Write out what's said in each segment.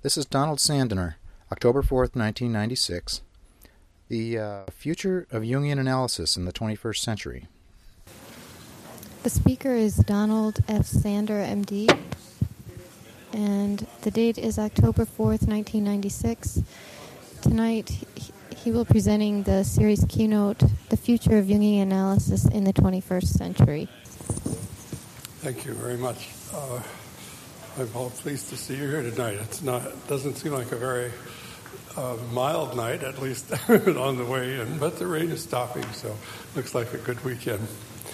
This is Donald Sandner, October 4th, 1996. The Future of Jungian Analysis in the 21st Century. The speaker is Donald F. Sander, M.D., and the date is October 4th, 1996. Tonight, he will be presenting the series keynote, The Future of Jungian Analysis in the 21st Century. Thank you very much. I'm all pleased to see you here tonight. It doesn't seem like a very mild night, at least on the way in, but the rain is stopping, so looks like a good weekend.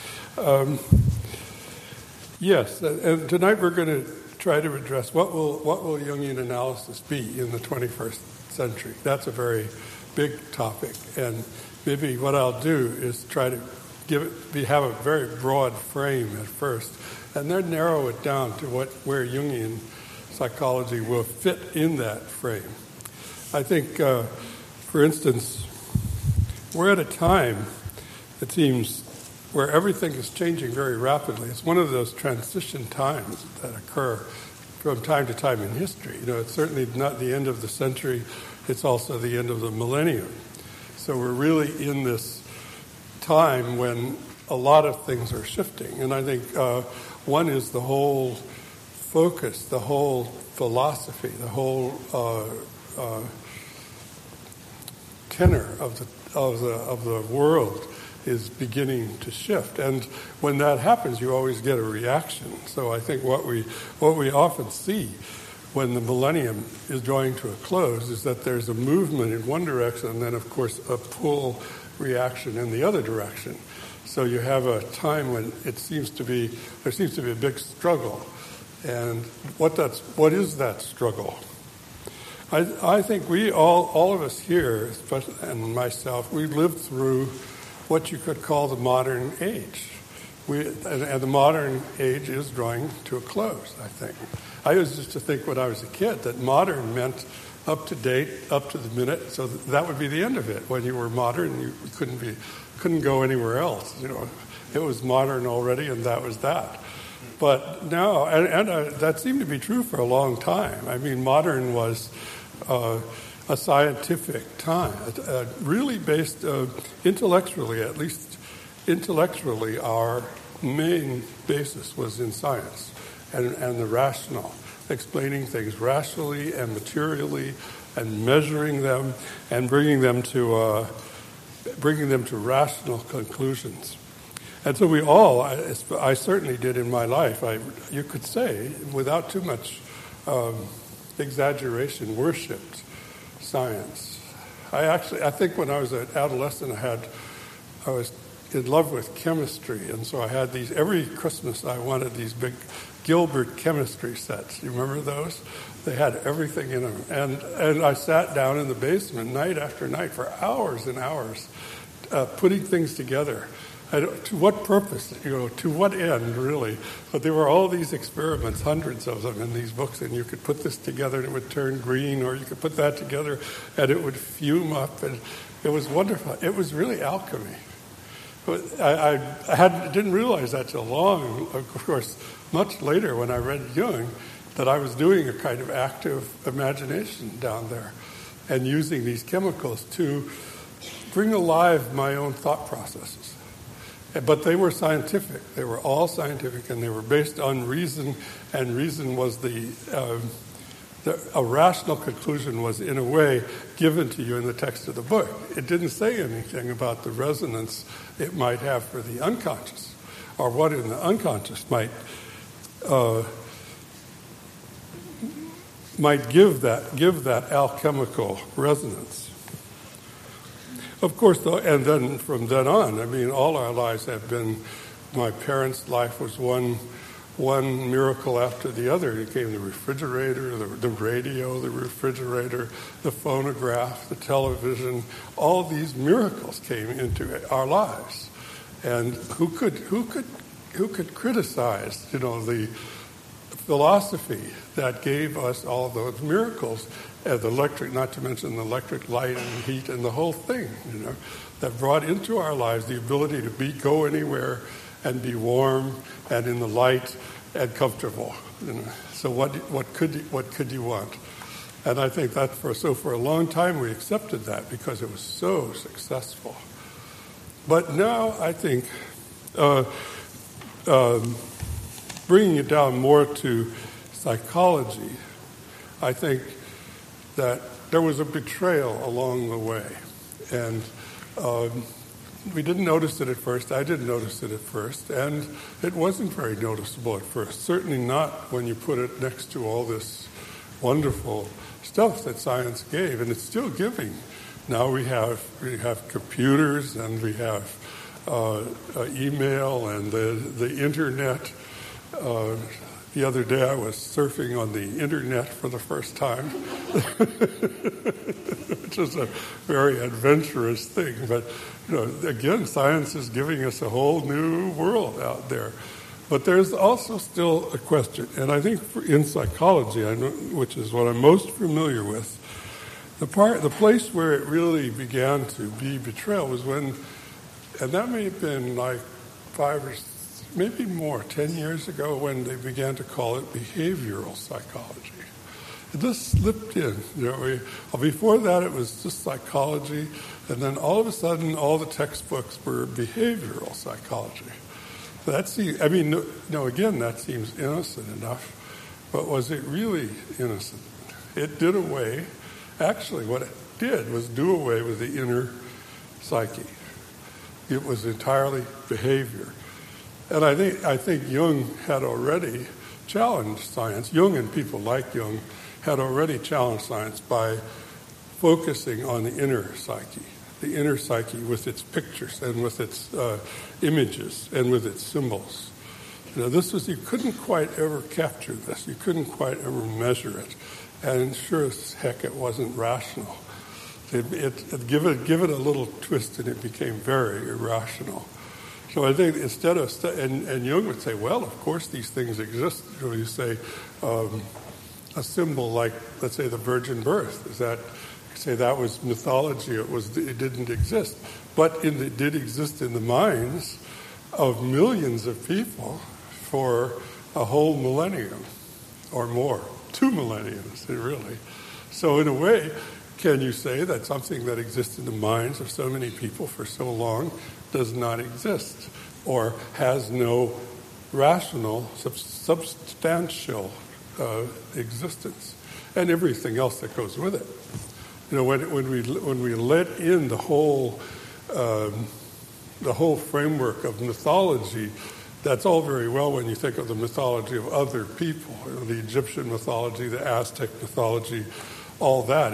Yes, and tonight we're going to try to address what will Jungian analysis be in the 21st century. That's a very big topic, and maybe what I'll do is try to have a very broad frame at first, and then narrow it down to where Jungian psychology will fit in that frame. I think, for instance, we're at a time, it seems, where everything is changing very rapidly. It's one of those transition times that occur from time to time in history. It's certainly not the end of the century, it's also the end of the millennium. So we're really in this time when a lot of things are shifting. And I think one is the whole focus, the whole philosophy, the whole tenor of the world is beginning to shift. And when that happens, you always get a reaction. So I think what we often see when the millennium is drawing to a close is that there's a movement in one direction and then, of course, a pull reaction in the other direction. So you have a time when there seems to be a big struggle. And what is that struggle? I think we all of us here, especially, and myself, we've lived through what you could call the modern age. And the modern age is drawing to a close, I think. I used to think when I was a kid that modern meant up to date, up to the minute, so that would be the end of it. When you were modern, you couldn't go anywhere else. It was modern already, and that was that. But now, and that seemed to be true for a long time. I mean, modern was a scientific time, really based intellectually, at least intellectually, our main basis was in science and the rational, explaining things rationally and materially and measuring them and bringing them to rational conclusions. And so we all, I certainly did in my life, you could say, without too much exaggeration, worshipped science. I think when I was an adolescent, I was in love with chemistry, and so I had every Christmas I wanted these big Gilbert chemistry sets. You remember those? They had everything in them. And I sat down in the basement night after night for hours and hours putting things together. To what purpose? To what end, really? But there were all these experiments, hundreds of them in these books, and you could put this together and it would turn green, or you could put that together and it would fume up, and it was wonderful. It was really alchemy. I didn't realize that till long, of course, much later when I read Jung, that I was doing a kind of active imagination down there and using these chemicals to bring alive my own thought processes. But they were scientific. They were all scientific, and they were based on reason, and reason was a rational conclusion was, in a way, given to you in the text of the book. It didn't say anything about the resonance it might have for the unconscious, or what in the unconscious might give that alchemical resonance. Of course, and then from then on, I mean, all our lives have been. My parents' life was one miracle after the other. It came the refrigerator, the radio, the refrigerator, the phonograph, the television. All these miracles came into our lives, and who could criticize, the philosophy that gave us all those miracles? The electric, not to mention the electric light and heat and the whole thing, that brought into our lives the ability to go anywhere and be warm and in the light and comfortable. So what could you want? And I think that for a long time we accepted that because it was so successful. But now I think bringing it down more to psychology, I think that there was a betrayal along the way. And we didn't notice it at first. I didn't notice it at first. And it wasn't very noticeable at first. Certainly not when you put it next to all this wonderful stuff that science gave. And it's still giving. Now we have computers and we have email and the internet. The other day I was surfing on the internet for the first time, which is a very adventurous thing. But again, science is giving us a whole new world out there. But there's also still a question, and I think in psychology, which is what I'm most familiar with, the place where it really began to be betrayal was when, and that may have been like 5 or maybe more, 10 years ago, when they began to call it behavioral psychology. It just slipped in. Before that, it was just psychology, and then all of a sudden, all the textbooks were behavioral psychology. Again, that seems innocent enough, but was it really innocent? It did away. Actually, what it did was do away with the inner psyche. It was entirely behavior. And I think Jung had already challenged science. Jung and people like Jung had already challenged science by focusing on the inner psyche with its pictures and with its images and with its symbols. You couldn't quite ever capture this. You couldn't quite ever measure it. And sure as heck it wasn't rational. Give it a little twist and it became very irrational. So I think instead of, and Jung would say, well, of course these things exist. You say a symbol like, let's say, the virgin birth. Say that was mythology, it didn't exist. But it did exist in the minds of millions of people for a whole millennium or more. 2 millenniums, really. So in a way, can you say that something that exists in the minds of so many people for so long does not exist or has no rational, substantial existence, and everything else that goes with it? When we let in the whole framework of mythology, that's all very well when you think of the mythology of other people, the Egyptian mythology, the Aztec mythology. All that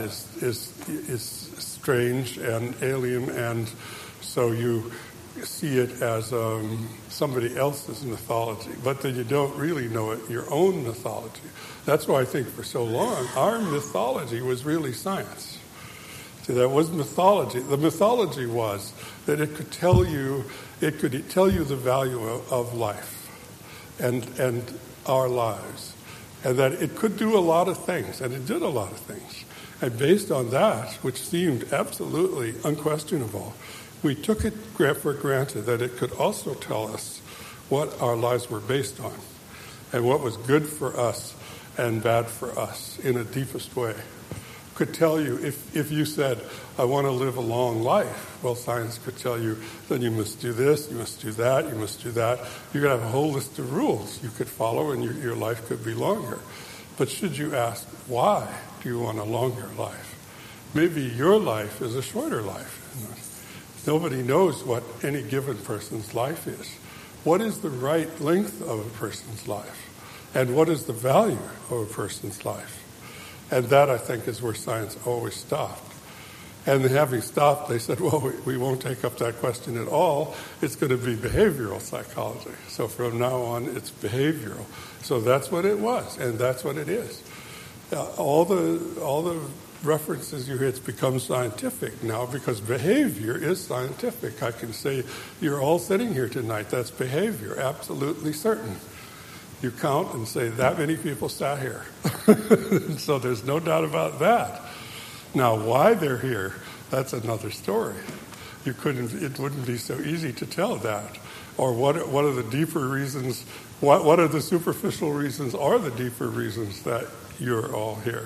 is strange and alien, and so you see it as somebody else's mythology, but then you don't really know it, your own mythology. That's why I think for so long our mythology was really science. See, that was mythology. The mythology was that it could tell you the value of life and our lives. And that it could do a lot of things, and it did a lot of things. And based on that, which seemed absolutely unquestionable, we took it for granted that it could also tell us what our lives were based on and what was good for us and bad for us in a deepest way. Could tell you, if you said, I want to live a long life, well, science could tell you, then you must do this, you must do that, you must do that. You could have a whole list of rules you could follow, and your life could be longer. But should you ask, why do you want a longer life? Maybe your life is a shorter life. Nobody knows what any given person's life is. What is the right length of a person's life? And what is the value of a person's life? And that, I think, is where science always stopped. And having stopped, they said, well, we won't take up that question at all. It's going to be behavioral psychology. So from now on, it's behavioral. So that's what it was, and that's what it is. All the references you hear, it's become scientific now because behavior is scientific. I can say, you're all sitting here tonight. That's behavior, absolutely certain. You count and say that many people sat here. So there's no doubt about that. Now, why they're here, that's another story. It wouldn't be so easy to tell that. Or what are the deeper reasons, what are the superficial reasons or the deeper reasons that you're all here?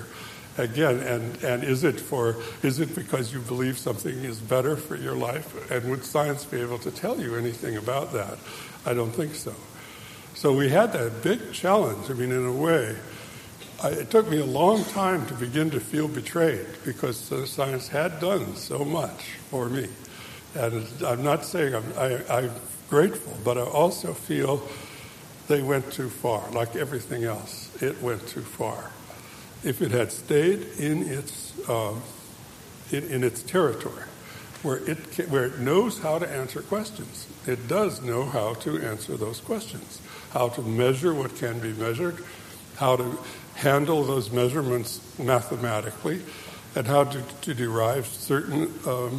Again, and is it because you believe something is better for your life? And would science be able to tell you anything about that? I don't think so. So we had that big challenge. I mean, in a way, it took me a long time to begin to feel betrayed because science had done so much for me. And I'm not saying I'm grateful, but I also feel they went too far. Like everything else, it went too far. If it had stayed in its territory, where it knows how to answer questions, it does know how to answer those questions, how to measure what can be measured, how to handle those measurements mathematically, and how to derive certain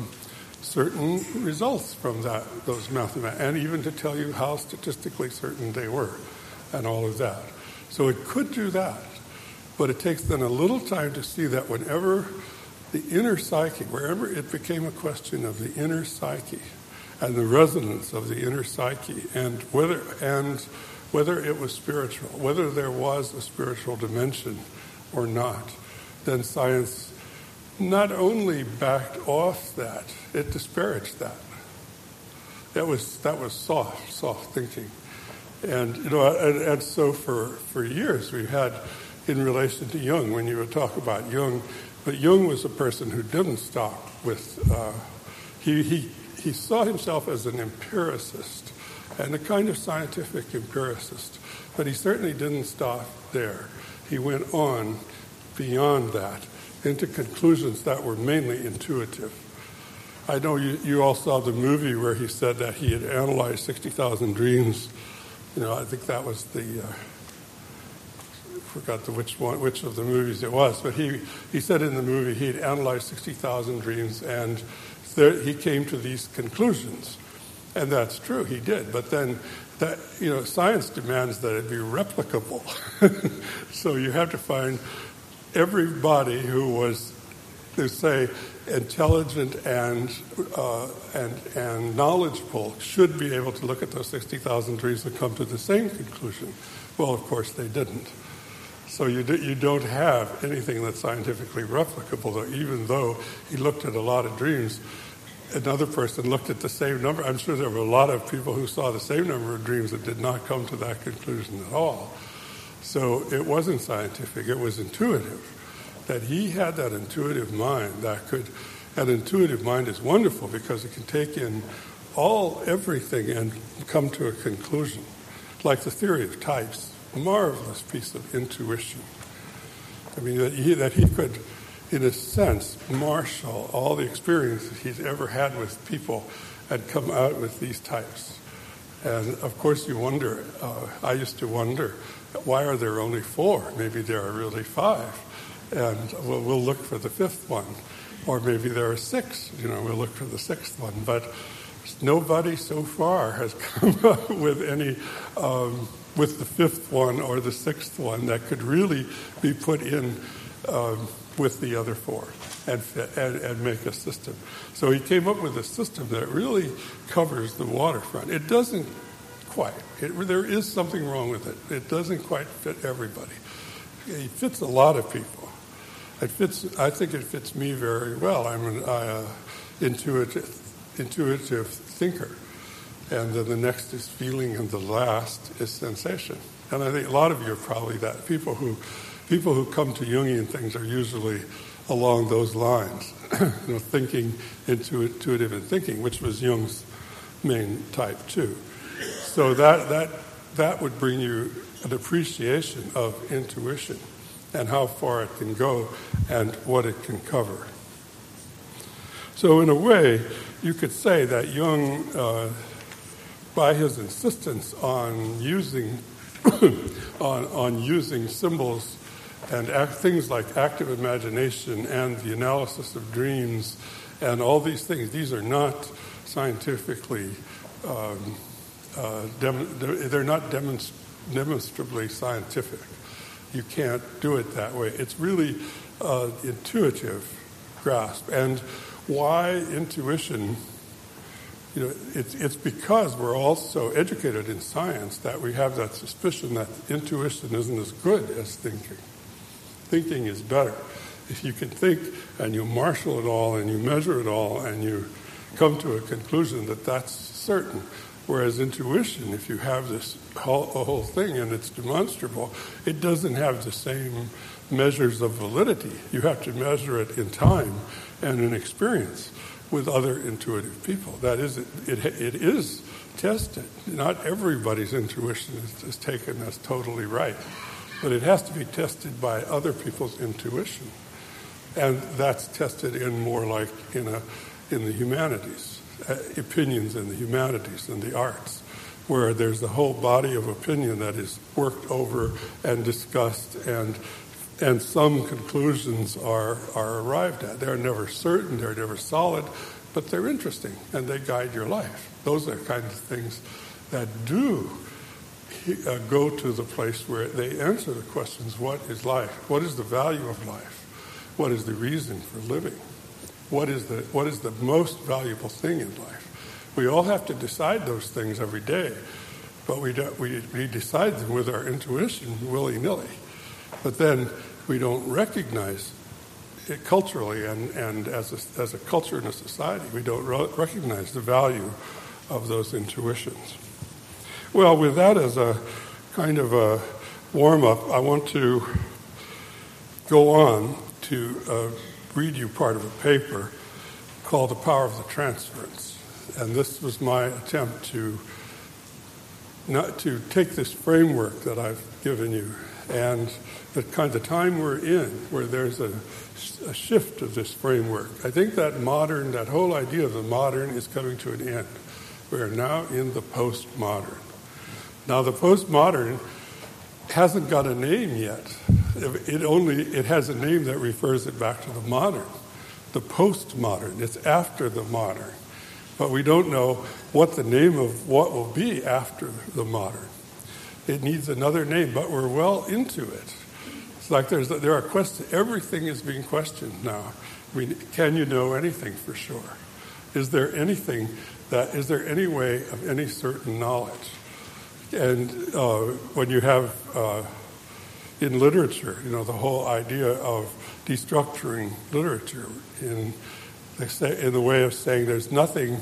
results from those mathematics, and even to tell you how statistically certain they were, and all of that. So it could do that. But it takes then a little time to see that whenever the inner psyche, wherever it became a question of the inner psyche and the resonance of the inner psyche, and whether it was spiritual, whether there was a spiritual dimension or not, then science not only backed off that, it disparaged that. That was soft thinking, and and so for years we had. In relation to Jung, when you would talk about Jung, but Jung was a person who didn't stop with, he saw himself as an empiricist, and a kind of scientific empiricist, but he certainly didn't stop there. He went on beyond that into conclusions that were mainly intuitive. I know you all saw the movie where he said that he had analyzed 60,000 dreams. I think that was forgot which of the movies it was, but he said in the movie he'd analyzed 60,000 dreams, and he came to these conclusions, and that's true, he did. But then science demands that it be replicable, so you have to find everybody who was, to say, intelligent and knowledgeable should be able to look at those 60,000 dreams and come to the same conclusion. Well, of course, they didn't. So you don't have anything that's scientifically replicable, though, even though he looked at a lot of dreams. Another person looked at the same number. I'm sure there were a lot of people who saw the same number of dreams that did not come to that conclusion at all. So it wasn't scientific, it was intuitive. That he had that intuitive mind that intuitive mind is wonderful because it can take in everything and come to a conclusion. Like the theory of types. Marvelous piece of intuition. I mean, that he could, in a sense, marshal all the experiences he's ever had with people and come out with these types. And of course you wonder, I used to wonder, why are there only 4? Maybe there are really 5. And we'll look for the 5th one. Or maybe there are 6, we'll look for the 6th one. But nobody so far has come up with any... with the 5th one or the 6th one that could really be put in with the other 4 and make a system. So he came up with a system that really covers the waterfront. It doesn't quite. There is something wrong with it. It doesn't quite fit everybody. It fits a lot of people. I think it fits me very well. I'm an intuitive thinker. And then the next is feeling, and the last is sensation. And I think a lot of you are probably that. People who come to Jungian things are usually along those lines, thinking, intuitive and thinking, which was Jung's main type too. So that would bring you an appreciation of intuition and how far it can go and what it can cover. So in a way, you could say that Jung, by his insistence on using using symbols and things like active imagination and the analysis of dreams and all these things, these are not scientifically, they're not demonstrably scientific. You can't do it that way. It's really intuitive grasp. And why intuition? It's because we're all so educated in science that we have that suspicion that intuition isn't as good as thinking. Thinking is better. If you can think and you marshal it all and you measure it all and you come to a conclusion that that's certain. Whereas intuition, if you have this whole thing and it's demonstrable, it doesn't have the same measures of validity. You have to measure it in time and in experience with other intuitive people. That is, it is tested. Not everybody's intuition is taken as totally right, but it has to be tested by other people's intuition. And that's tested in more like in the humanities. Opinions in the humanities and the arts, where there's a whole body of opinion that is worked over and discussed, and some conclusions are arrived at. They're never certain, they're never solid, but they're interesting and they guide your life. Those are kinds of things that do go to the place where they answer the questions: what is life? What is the value of life? What is the reason for living? What is the most valuable thing in life? We all have to decide those things every day, but we decide them with our intuition willy-nilly. But then we don't recognize it culturally, and as a culture and a society, we don't recognize the value of those intuitions. Well, with that as a kind of a warm-up, I want to go on to read you part of a paper called The Power of the Transference. And this was my attempt to take this framework that I've given you and the kind of time we're in, where there's a shift of this framework. I think that whole idea of the modern is coming to an end. We are now in the postmodern. Now, the postmodern hasn't got a name yet. It has a name that refers it back to the modern, the postmodern. It's after the modern, but we don't know what the name of what will be after the modern. It needs another name, but we're well into it. It's like there are questions. Everything is being questioned now. I mean, can you know anything for sure? Is there any way of any certain knowledge? And when you have in literature, the whole idea of destructuring literature in the way of saying there's nothing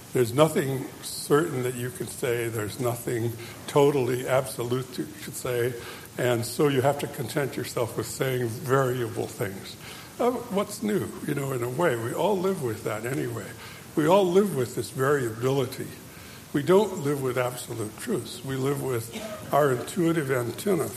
certain that you can say, there's nothing totally absolute you could say, and so you have to content yourself with saying variable things. What's new? In a way, we all live with that anyway. We all live with this variability. We don't live with absolute truths. We live with our intuitive antenna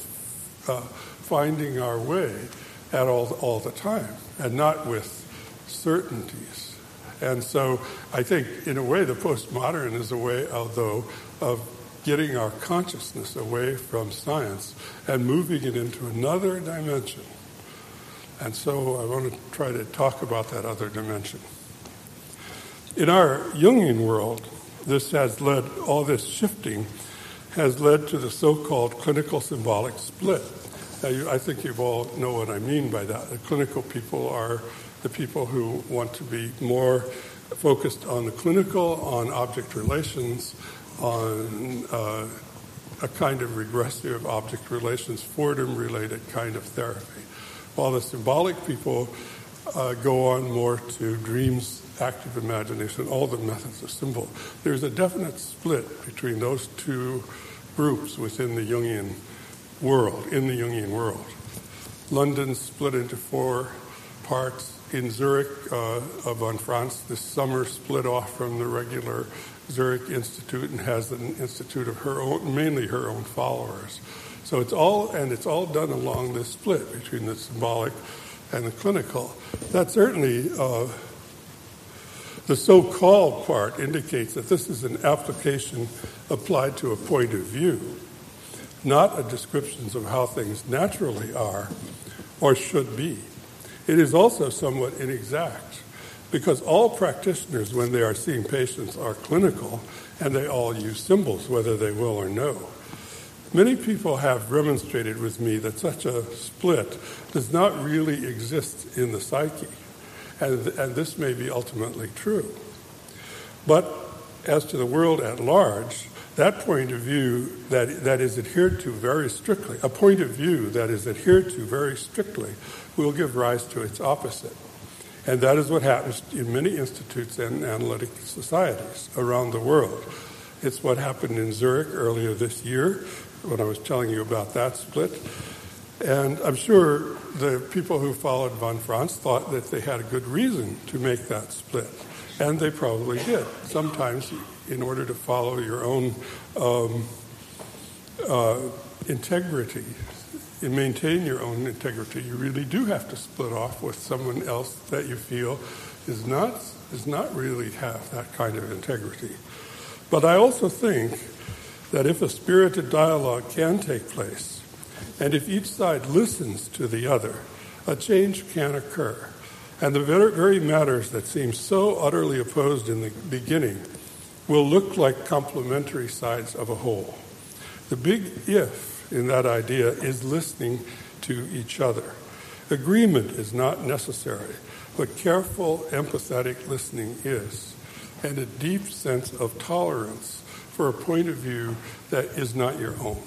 finding our way at all the time, and not with certainties. And so I think, in a way, the postmodern is a way, although, of getting our consciousness away from science and moving it into another dimension. And so I want to try to talk about that other dimension. In our Jungian world, all this shifting has led to the so-called clinical symbolic split. Now, I think you all know what I mean by that. The clinical people are the people who want to be more focused on the clinical, on object relations, on a kind of regressive object relations, Fordham-related kind of therapy. While the symbolic people go on more to dreams, active imagination, all the methods of symbol. There's a definite split between those two groups within the Jungian world, London split into 4 parts. In Zurich, von Franz, this summer split off from the regular Zurich Institute and has an institute of her own, mainly her own followers. So it's all done along this split between the symbolic and the clinical. That certainly, the so-called part indicates that this is an application applied to a point of view, not a descriptions of how things naturally are or should be. It is also somewhat inexact, because all practitioners, when they are seeing patients, are clinical, and they all use symbols, whether they will or no. Many people have remonstrated with me that such a split does not really exist in the psyche, and this may be ultimately true. But as to the world at large, That point of view that is adhered to very strictly, a point of view that is adhered to very strictly, will give rise to its opposite. And that is what happens in many institutes and analytic societies around the world. It's what happened in Zurich earlier this year, when I was telling you about that split. And I'm sure the people who followed von Franz thought that they had a good reason to make that split. And they probably did. Sometimes, in order to follow your own integrity, and maintain your own integrity, you really do have to split off with someone else that you feel does not really have that kind of integrity. But I also think that if a spirited dialogue can take place, and if each side listens to the other, a change can occur. And the very matters that seem so utterly opposed in the beginning will look like complementary sides of a whole. The big if in that idea is listening to each other. Agreement is not necessary, but careful, empathetic listening is, and a deep sense of tolerance for a point of view that is not your own.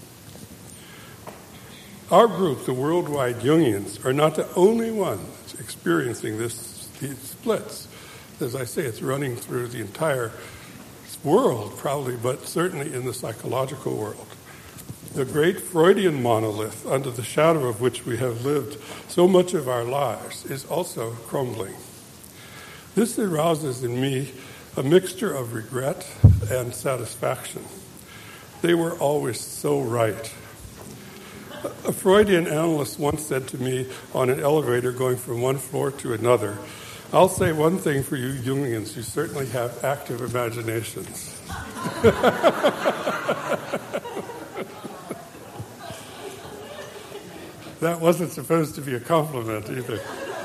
Our group, the Worldwide Jungians, are not the only ones experiencing these splits. As I say, it's running through the entire world, probably, but certainly in the psychological world. The great Freudian monolith, under the shadow of which we have lived so much of our lives, is also crumbling. This arouses in me a mixture of regret and satisfaction. They were always so right. A Freudian analyst once said to me on an elevator going from one floor to another, "I'll say one thing for you Jungians, you certainly have active imaginations." That wasn't supposed to be a compliment either.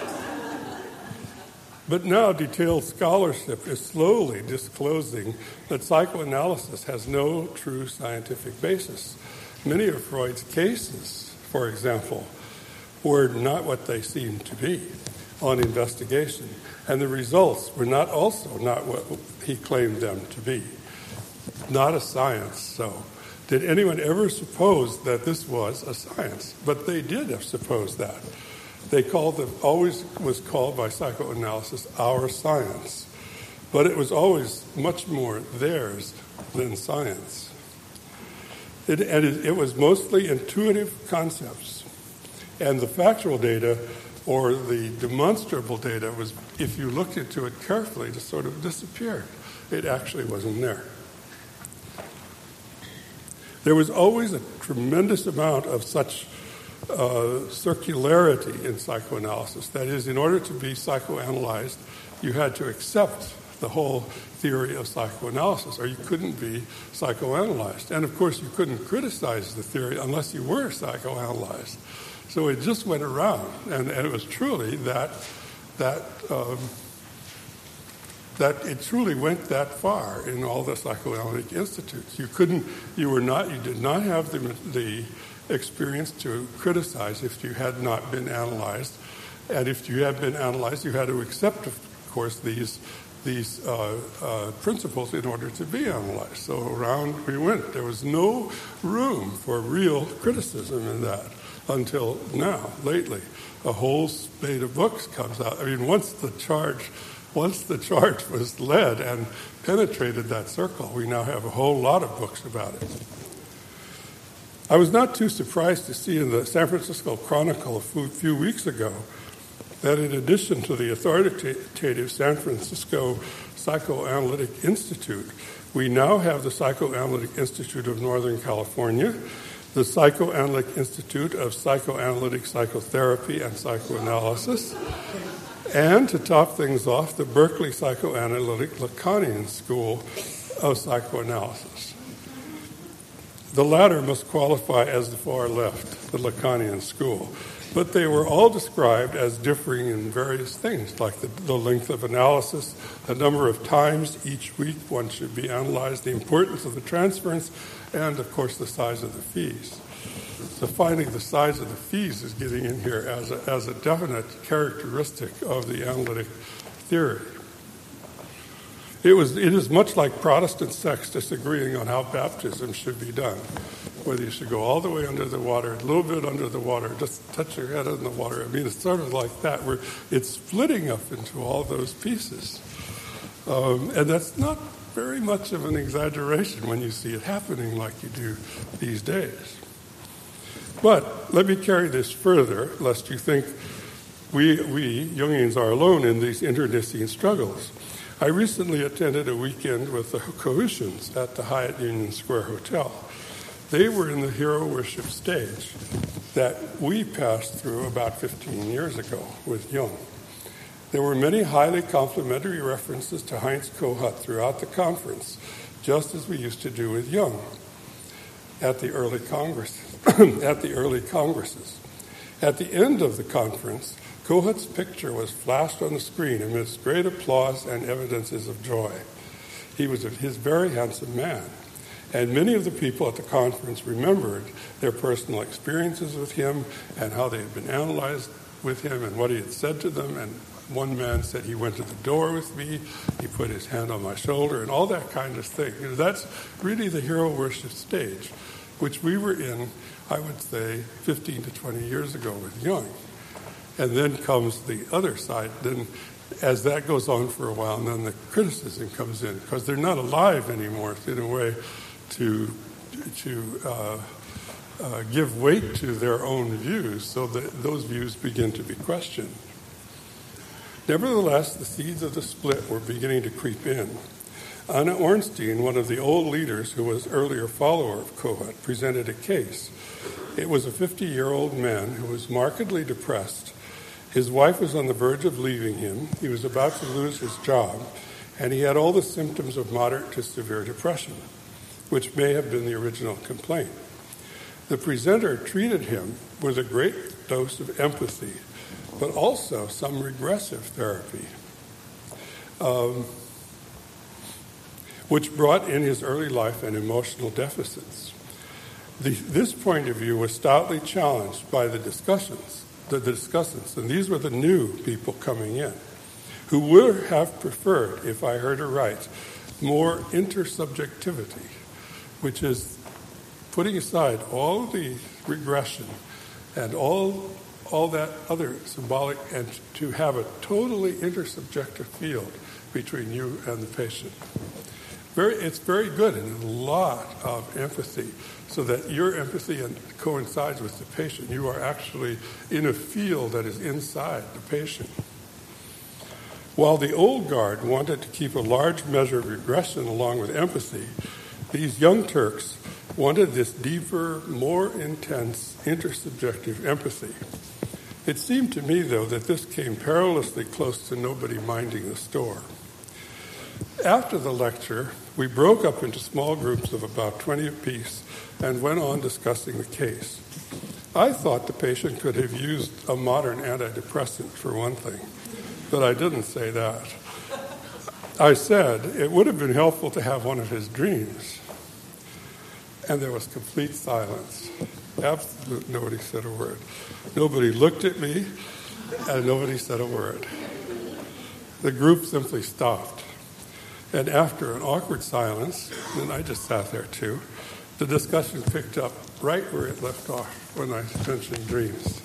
But now detailed scholarship is slowly disclosing that psychoanalysis has no true scientific basis. Many of Freud's cases, for example, were not what they seemed to be on investigation, and the results were not what he claimed them to be. Not a science, so. Did anyone ever suppose that this was a science? But they did have supposed that. Always was called by psychoanalysis our science, but it was always much more theirs than science. It was mostly intuitive concepts, and the factual data or the demonstrable data was, if you looked into it carefully, just sort of disappeared. It actually wasn't there. There was always a tremendous amount of such circularity in psychoanalysis. That is, in order to be psychoanalyzed, you had to accept the whole theory of psychoanalysis, or you couldn't be psychoanalyzed. And of course, you couldn't criticize the theory unless you were psychoanalyzed. So it just went around, and it was truly that it truly went that far in all the psychoanalytic institutes. You did not have the experience to criticize if you had not been analyzed, and if you had been analyzed, you had to accept, of course, these principles in order to be analyzed. So around we went. There was no room for real criticism in that until now, lately. A whole spate of books comes out. I mean, once the charge was led and penetrated that circle, we now have a whole lot of books about it. I was not too surprised to see in the San Francisco Chronicle a few weeks ago that in addition to the authoritative San Francisco Psychoanalytic Institute, we now have the Psychoanalytic Institute of Northern California, the Psychoanalytic Institute of Psychoanalytic Psychotherapy and Psychoanalysis, and to top things off, the Berkeley Psychoanalytic Lacanian School of Psychoanalysis. The latter must qualify as the far left, the Lacanian school. But they were all described as differing in various things, like the length of analysis, the number of times each week one should be analyzed, the importance of the transference, and, of course, the size of the fees. So finding the size of the fees is getting in here as a definite characteristic of the analytic theory. It is much like Protestant sects disagreeing on how baptism should be done, whether you should go all the way under the water, a little bit under the water, just touch your head in the water. I mean, it's sort of like that, where it's splitting up into all those pieces. And that's not very much of an exaggeration when you see it happening like you do these days. But let me carry this further, lest you think we Jungians are alone in these internecine struggles. I recently attended a weekend with the Cohusians at the Hyatt Union Square Hotel. They were in the hero worship stage that we passed through about 15 years ago with Jung. There were many highly complimentary references to Heinz Kohut throughout the conference, just as we used to do with Jung at the early congresses. At the end of the conference, Kohut's picture was flashed on the screen amidst great applause and evidences of joy. He was his very handsome man, and many of the people at the conference remembered their personal experiences with him and how they had been analyzed with him and what he had said to them. And one man said, he went to the door with me, he put his hand on my shoulder, and all that kind of thing. You know, that's really the hero worship stage, which we were in, I would say, 15 to 20 years ago with Jung. And then comes the other side. Then as that goes on for a while, and then the criticism comes in, because they're not alive anymore in a way to give weight to their own views, so that those views begin to be questioned. Nevertheless, the seeds of the split were beginning to creep in. Anna Ornstein, one of the old leaders who was earlier follower of Kohut, presented a case. It was a 50-year-old man who was markedly depressed. His wife was on the verge of leaving him. He was about to lose his job, and he had all the symptoms of moderate to severe depression, which may have been the original complaint. The presenter treated him with a great dose of empathy, but also some regressive therapy, which brought in his early life and emotional deficits. This point of view was stoutly challenged by the discussants, and these were the new people coming in, who would have preferred, if I heard her right, more intersubjectivity, which is putting aside all the regression and all that other symbolic, and to have a totally intersubjective field between you and the patient. It's very good, and a lot of empathy, so that your empathy coincides with the patient. You are actually in a field that is inside the patient. While the old guard wanted to keep a large measure of regression along with empathy, these young Turks wanted this deeper, more intense, intersubjective empathy. It seemed to me, though, that this came perilously close to nobody minding the store. After the lecture, we broke up into small groups of about 20 apiece and went on discussing the case. I thought the patient could have used a modern antidepressant, for one thing, but I didn't say that. I said it would have been helpful to have one of his dreams. And there was complete silence. Absolutely nobody said a word. Nobody looked at me, and nobody said a word. The group simply stopped. And after an awkward silence, and I just sat there too, the discussion picked up right where it left off when I mentioned dreams.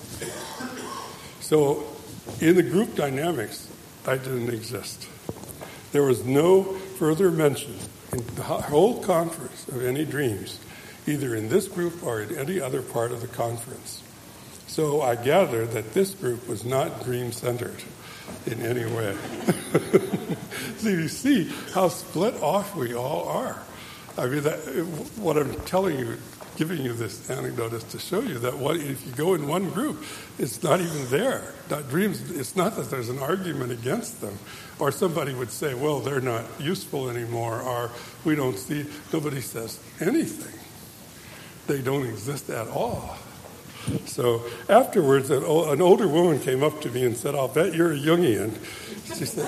So in the group dynamics, I didn't exist. There was no further mention in the whole conference of any dreams, either in this group or in any other part of the conference. So I gathered that this group was not dream-centered in any way. So you see how split off we all are. I mean, what I'm telling you, giving you this anecdote, is to show you that if you go in one group, it's not even there. Dreams, it's not that there's an argument against them, or somebody would say, well, they're not useful anymore, or we don't see, nobody says anything. They don't exist at all. So afterwards, an older woman came up to me and said, I'll bet you're a Jungian. She said,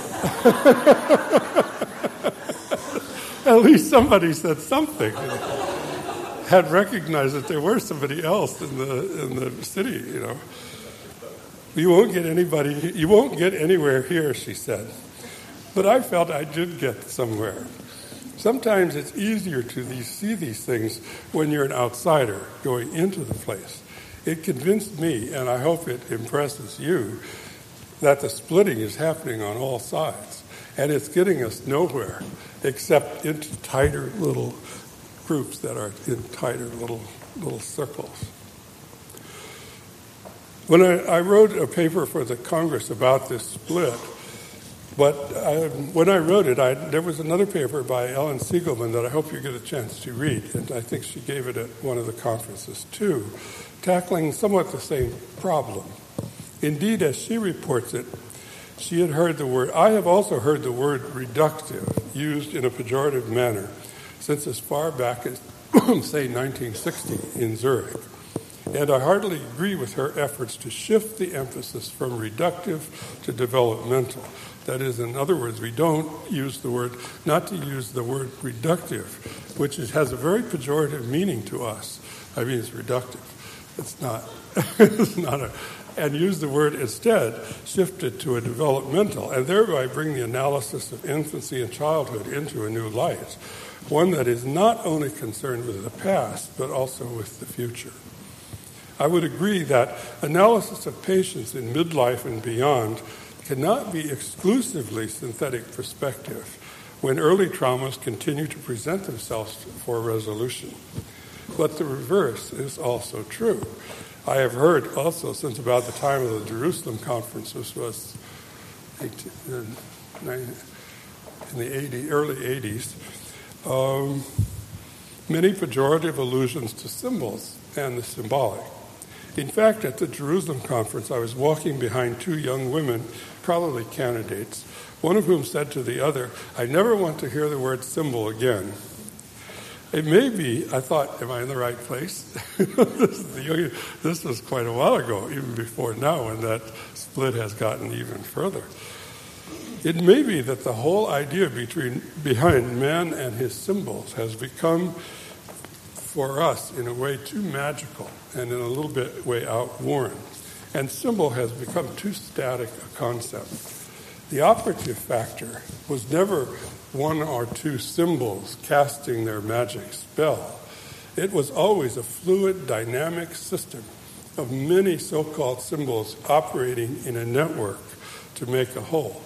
at least somebody said something. Had recognized that there were somebody else in the city, you know. You won't get anywhere here, she said. But I felt I did get somewhere. Sometimes it's easier to see these things when you're an outsider going into the place. It convinced me, and I hope it impresses you, that the splitting is happening on all sides. And it's getting us nowhere except into tighter little groups that are in tighter little circles. When I wrote a paper for the Congress about this split, but when I wrote it, there was another paper by Ellen Siegelman that I hope you get a chance to read, and I think she gave it at one of the conferences too, tackling somewhat the same problem. Indeed, as she reports it, she had heard the word, I have also heard the word reductive used in a pejorative manner since as far back as, say, 1960 in Zurich. And I heartily agree with her efforts to shift the emphasis from reductive to developmental. That is, in other words, we don't use the word, not to use the word reductive, which has a very pejorative meaning to us. I mean, it's reductive. It's not. It's not and use the word instead, shift it to a developmental, and thereby bring the analysis of infancy and childhood into a new light, one that is not only concerned with the past, but also with the future. I would agree that analysis of patients in midlife and beyond cannot be exclusively synthetic perspective when early traumas continue to present themselves for resolution. But the reverse is also true. I have heard also since about the time of the Jerusalem conference, which was in the early 80s, many pejorative allusions to symbols and the symbolic. In fact, at the Jerusalem conference, I was walking behind two young women, probably candidates, one of whom said to the other, I never want to hear the word symbol again. It may be, I thought, am I in the right place? This was quite a while ago, even before now, when that split has gotten even further. It may be that the whole idea behind man and his symbols has become, for us, in a way too magical and in a little bit way outworn. And symbol has become too static a concept. The operative factor was never one or two symbols casting their magic spell. It was always a fluid, dynamic system of many so-called symbols operating in a network to make a whole.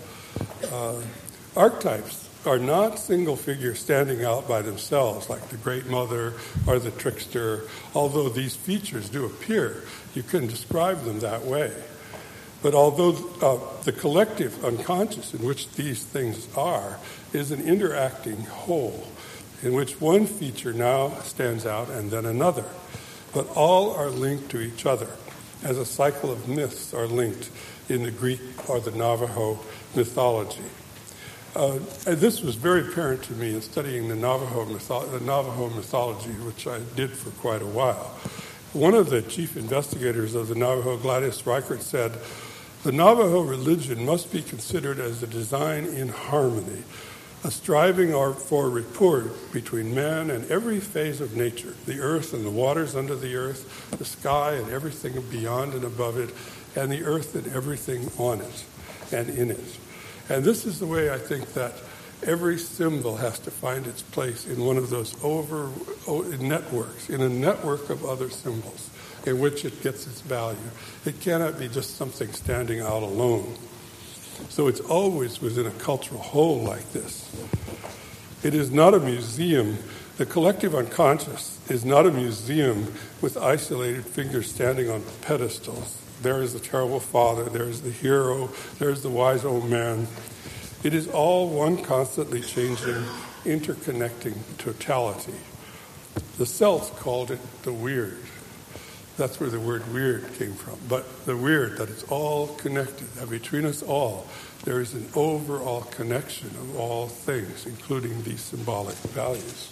Archetypes are not single figures standing out by themselves like the Great Mother or the Trickster, although these features do appear. You can describe them that way. But although the collective unconscious in which these things are is an interacting whole in which one feature now stands out and then another, but all are linked to each other, as a cycle of myths are linked in the Greek or the Navajo mythology. And this was very apparent to me in studying the Navajo mythology, which I did for quite a while. One of the chief investigators of the Navajo, Gladys Reichert, said, the Navajo religion must be considered as a design in harmony, a striving for rapport between man and every phase of nature, the earth and the waters under the earth, the sky and everything beyond and above it, and the earth and everything on it and in it. And this is the way I think that every symbol has to find its place in one of those networks, in a network of other symbols in which it gets its value. It cannot be just something standing out alone. So it's always within a cultural whole like this. It is not a museum. The collective unconscious is not a museum with isolated figures standing on pedestals. There is the terrible father, there is the hero, there is the wise old man. It is all one constantly changing, interconnecting totality. The Celts called it the weird. That's where the word weird came from. But the weird, that it's all connected, that between us all, there is an overall connection of all things, including these symbolic values.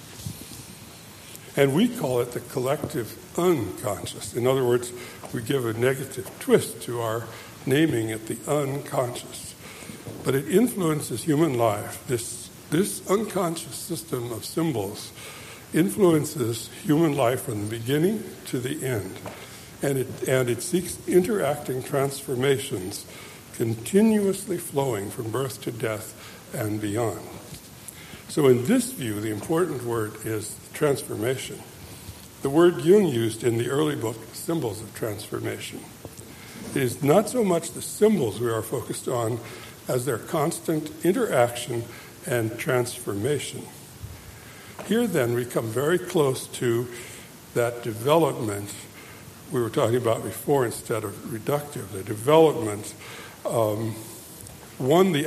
And we call it the collective unconscious. In other words, we give a negative twist to our naming it the unconscious. But it influences human life. This unconscious system of symbols influences human life from the beginning to the end. And it seeks interacting transformations continuously flowing from birth to death and beyond. So in this view, the important word is transformation. The word Jung used in the early book, Symbols of Transformation. It is not so much the symbols we are focused on as their constant interaction and transformation. Here then we come very close to that development we were talking about before instead of reductive. The development, the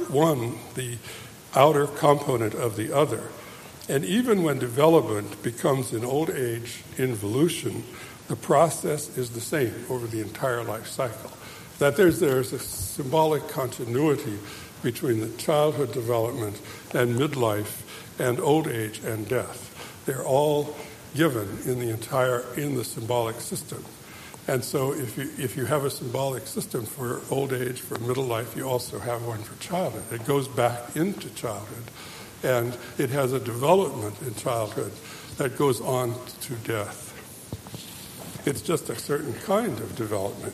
outer component of the other. And even when development becomes in old age involution, the process is the same over the entire life cycle. That there's a symbolic continuity between the childhood development and midlife and old age and death. They're all given in the symbolic system. And so if you have a symbolic system for old age, for middle life, you also have one for childhood. It goes back into childhood, and it has a development in childhood that goes on to death. It's just a certain kind of development.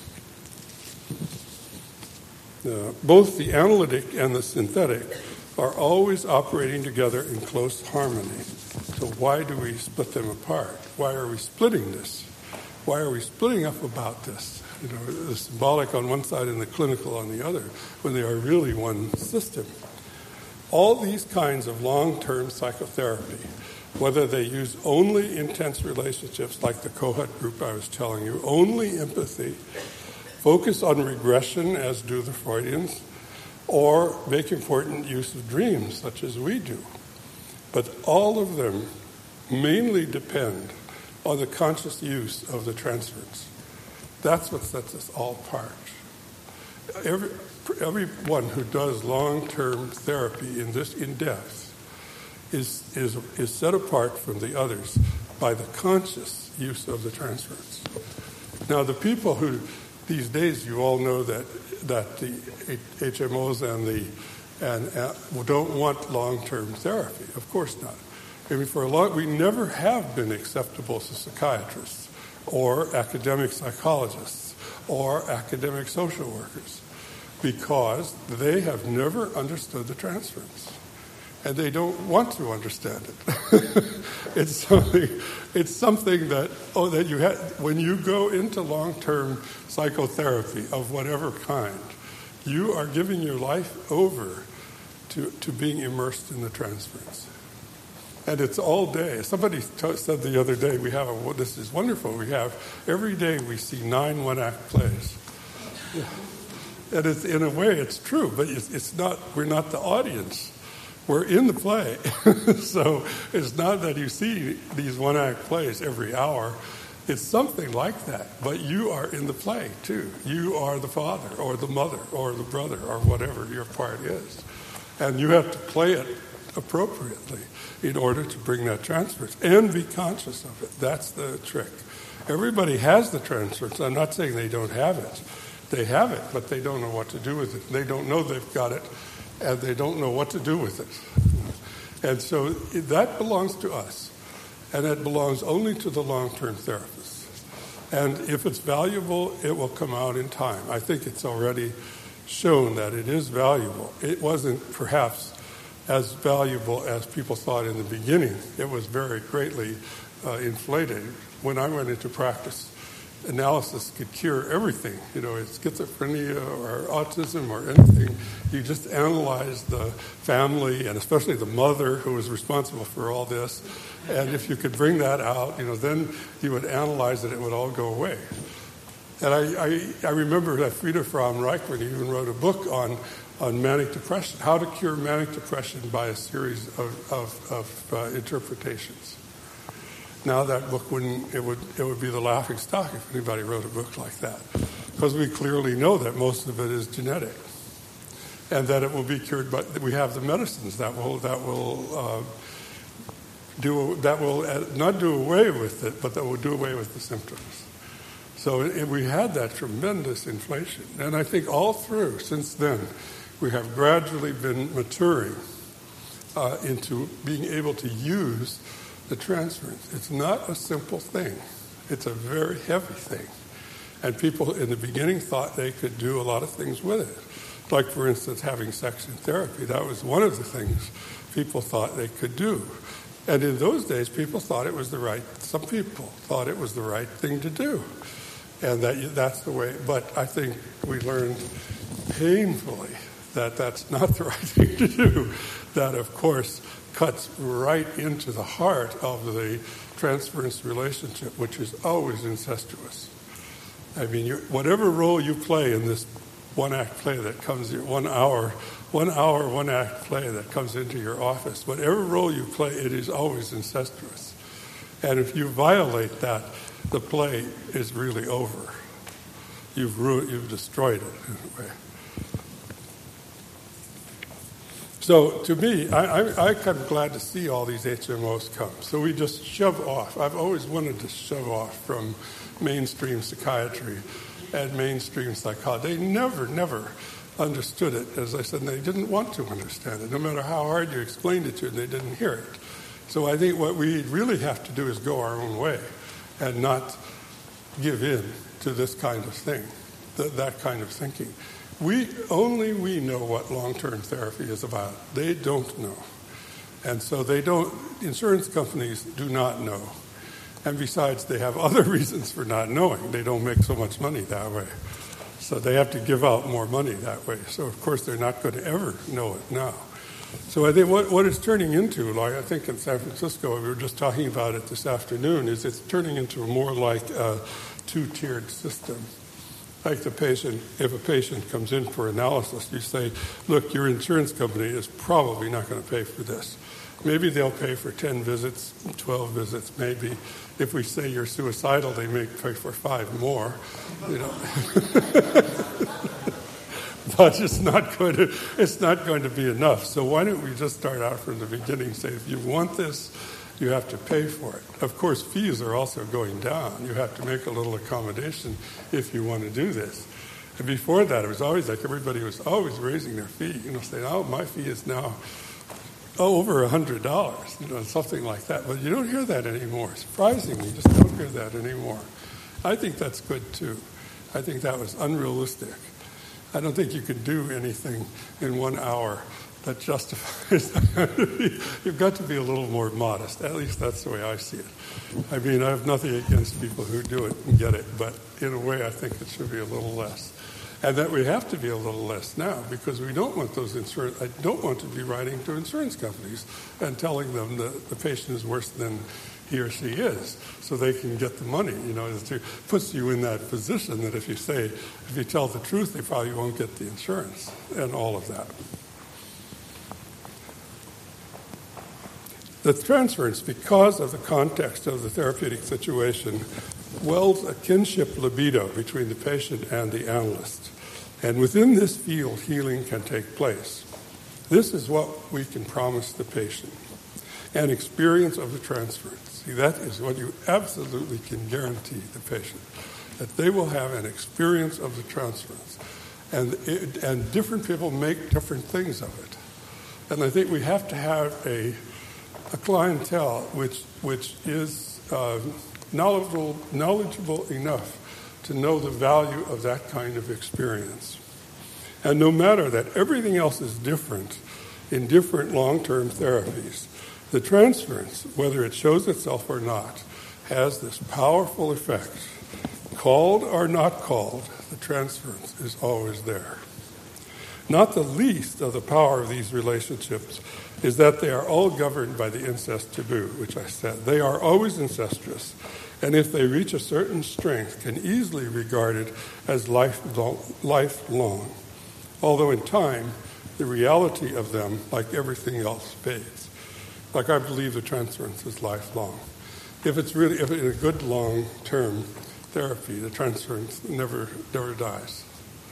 Both the analytic and the synthetic are always operating together in close harmony. So why do we split them apart? Why are we splitting this? Why are we splitting up about this? The symbolic on one side and the clinical on the other, when they are really one system. All these kinds of long-term psychotherapy, whether they use only intense relationships like the Kohut group I was telling you, only empathy, focus on regression as do the Freudians, or make important use of dreams such as we do. But all of them mainly depend on the conscious use of the transference. That's what sets us all apart. Everyone who does long-term therapy in depth is set apart from the others by the conscious use of the transference. Now, the people who these days, you all know that the HMOs and don't want long-term therapy. Of course not. I mean, we never have been acceptable to psychiatrists or academic psychologists or academic social workers because they have never understood the transference. And they don't want to understand it. It's something that you have when you go into long-term psychotherapy of whatever kind, you are giving your life over to being immersed in the transference. And it's all day. Somebody said the other day, this is wonderful, every day we see 9 one-act plays. Yeah. And in a way it's true, but we're not the audience. We're in the play. So it's not that you see these one-act plays every hour. It's something like that. But you are in the play, too. You are the father or the mother or the brother or whatever your part is. And you have to play it appropriately in order to bring that transference and be conscious of it. That's the trick. Everybody has the transference. I'm not saying they don't have it. They have it, but they don't know what to do with it. They don't know they've got it. And they don't know what to do with it. And so that belongs to us. And it belongs only to the long-term therapists. And if it's valuable, it will come out in time. I think it's already shown that it is valuable. It wasn't perhaps as valuable as people thought in the beginning. It was very greatly inflated. When I went into practice, analysis could cure everything. It's schizophrenia or autism or anything. You just analyze the family and especially the mother who was responsible for all this. And if you could bring that out, then you would analyze it would all go away. And I remember that Frieda Fromm-Reichert even wrote a book on manic depression, how to cure manic depression by a series of interpretations. Now that book it would be the laughing stock if anybody wrote a book like that, because we clearly know that most of it is genetic, and that it will be cured. But we have the medicines that will not do away with it, but that will do away with the symptoms. So we had that tremendous inflation, and I think all through since then we have gradually been maturing into being able to use the transference. It's not a simple thing. It's a very heavy thing. And people in the beginning thought they could do a lot of things with it. Like, for instance, having sex in therapy. That was one of the things people thought they could do. And in those days, some people thought it was the right thing to do. And that's the way. But I think we learned painfully that that's not the right thing to do. That, of course, cuts right into the heart of the transference relationship, which is always incestuous. I mean, whatever role you play in this one-act play that comes here, 1 hour, one-act play that comes into your office, whatever role you play, it is always incestuous. And if you violate that, the play is really over. You've destroyed it in a way. So to me, I'm kind of glad to see all these HMOs come. So we just shove off. I've always wanted to shove off from mainstream psychiatry and mainstream psychology. They never understood it. As I said, they didn't want to understand it. No matter how hard you explained it to them, they didn't hear it. So I think what we really have to do is go our own way and not give in to this kind of thing, that kind of thinking. Only we know what long-term therapy is about. They don't know. And so insurance companies do not know. And besides, they have other reasons for not knowing. They don't make so much money that way. So they have to give out more money that way. So, of course, they're not going to ever know it now. So I think what it's turning into, like I think in San Francisco, we were just talking about it this afternoon, is it's turning into more like a two-tiered system. Like if a patient comes in for analysis, you say, look, your insurance company is probably not going to pay for this. Maybe they'll pay for 10 visits, 12 visits, maybe. If we say you're suicidal, they may pay for 5 more, But it's not going to be enough. So why don't we just start out from the beginning, say, if you want this, you have to pay for it. Of course, fees are also going down. You have to make a little accommodation if you want to do this. And before that, it was always like everybody was always raising their fee, saying, oh, my fee is now over $100, something like that. But you don't hear that anymore. Surprisingly, you just don't hear that anymore. I think that's good, too. I think that was unrealistic. I don't think you could do anything in 1 hour that justifies that. You've got to be a little more modest. At least that's the way I see it. I mean, I have nothing against people who do it and get it, but in a way I think it should be a little less. And that we have to be a little less now because we don't want I don't want to be writing to insurance companies and telling them that the patient is worse than he or she is so they can get the money. It puts you in that position that if you tell the truth, they probably won't get the insurance and all of that. The transference, because of the context of the therapeutic situation, welds a kinship libido between the patient and the analyst. And within this field, healing can take place. This is what we can promise the patient, an experience of the transference. See, that is what you absolutely can guarantee the patient, that they will have an experience of the transference. And different people make different things of it. And I think we have to have a clientele which is knowledgeable enough to know the value of that kind of experience. And no matter that everything else is different in different long-term therapies, the transference, whether it shows itself or not, has this powerful effect. Called or not called, the transference is always there. Not the least of the power of these relationships is that they are all governed by the incest taboo, which I said. They are always incestuous, and if they reach a certain strength, can easily be regarded as lifelong. Although in time, the reality of them, like everything else, fades. Like I believe the transference is lifelong. If it's in a good long-term therapy, the transference never dies.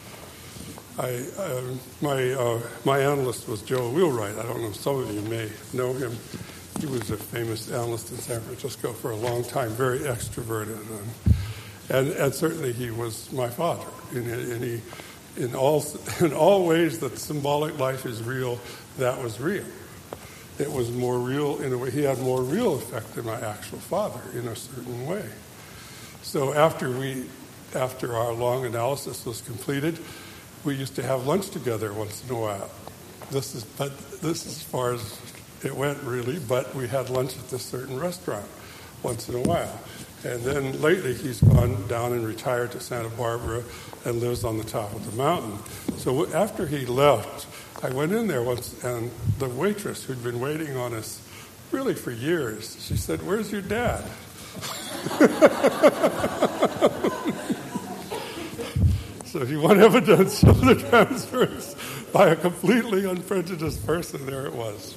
My analyst was Joe Wheelwright. I don't know, some of you may know him. He was a famous analyst in San Francisco for a long time, very extroverted. And certainly he was my father. In all ways that symbolic life is real, that was real. It was more real in a way. He had more real effect than my actual father in a certain way. So after our long analysis was completed, we used to have lunch together once in a while. This is as far as it went, really, but we had lunch at this certain restaurant once in a while. And then lately he's gone down and retired to Santa Barbara and lives on the top of the mountain. So after he left, I went in there once, and the waitress who'd been waiting on us really for years, she said, "Where's your dad?" So if you want evidence of the transference by a completely unprejudiced person, there it was.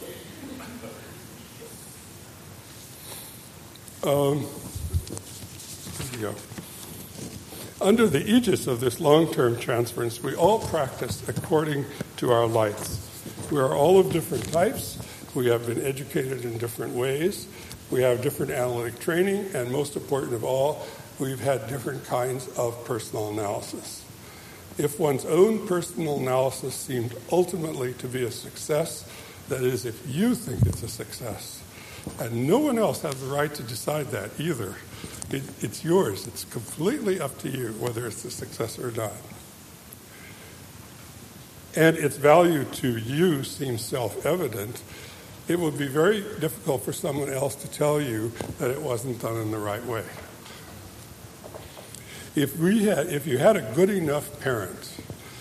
Here we go. Under the aegis of this long-term transference, we all practice according to our lights. We are all of different types. We have been educated in different ways. We have different analytic training, and most important of all, we've had different kinds of personal analysis. If one's own personal analysis seemed ultimately to be a success, that is, if you think it's a success, and no one else has the right to decide that either, it's yours. It's completely up to you whether it's a success or not. And its value to you seems self-evident. It would be very difficult for someone else to tell you that it wasn't done in the right way. If you had a good enough parent,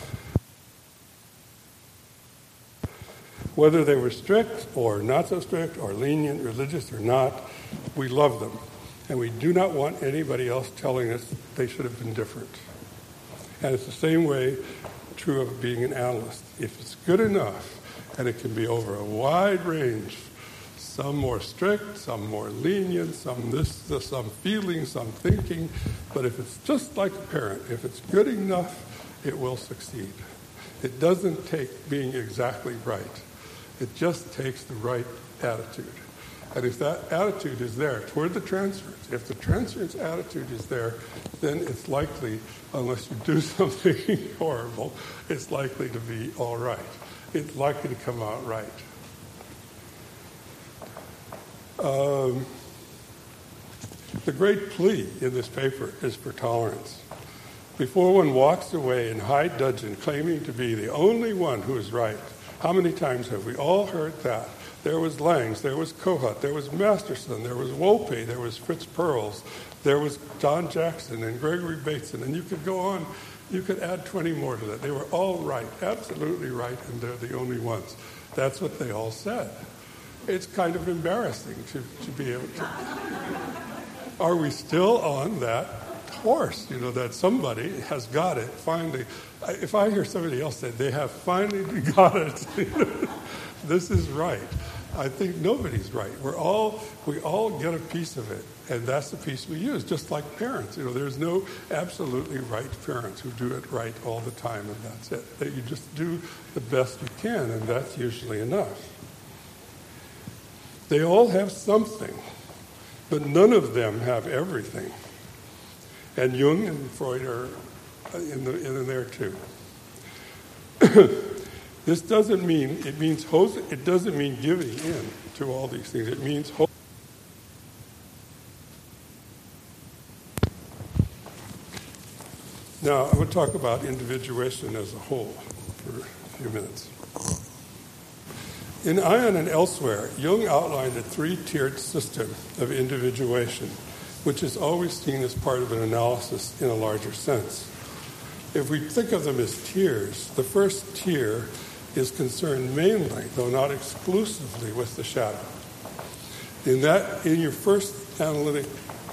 whether they were strict or not so strict or lenient, religious or not, we love them. And we do not want anybody else telling us they should have been different. And it's the same way true of being an analyst. If it's good enough, and it can be over a wide range, some more strict, some more lenient, some feeling, some thinking, but if it's just like a parent, if it's good enough, it will succeed. It doesn't take being exactly right. It just takes the right attitude. And if that attitude is there toward the transference, if the transference attitude is there, then it's likely, unless you do something horrible, it's likely to be all right. It's likely to come out right. The great plea in this paper is for tolerance. Before one walks away in high dudgeon claiming to be the only one who is right, how many times have we all heard that? There was Langs, there was Kohut, there was Masterson, there was Wolpe, there was Fritz Perls, there was Don Jackson and Gregory Bateson, and you could go on. You could add 20 more to that. They were all right, absolutely right, and they're the only ones. That's what they all said. It's kind of embarrassing to be able to. Are we still on that horse, that somebody has got it finally? If I hear somebody else say they have finally got it, this is right. I think nobody's right. We all get a piece of it, and that's the piece we use, just like parents. There's no absolutely right parents who do it right all the time, and that's it. That you just do the best you can, and that's usually enough. They all have something, but none of them have everything. And Jung and Freud are in there too. This doesn't mean, it doesn't mean giving in to all these things. It means hope. Now, I would talk about individuation as a whole for a few minutes. In Ion and elsewhere, Jung outlined a three-tiered system of individuation, which is always seen as part of an analysis in a larger sense. If we think of them as tiers, the first tier is concerned mainly, though not exclusively, with the shadow. In your first analytic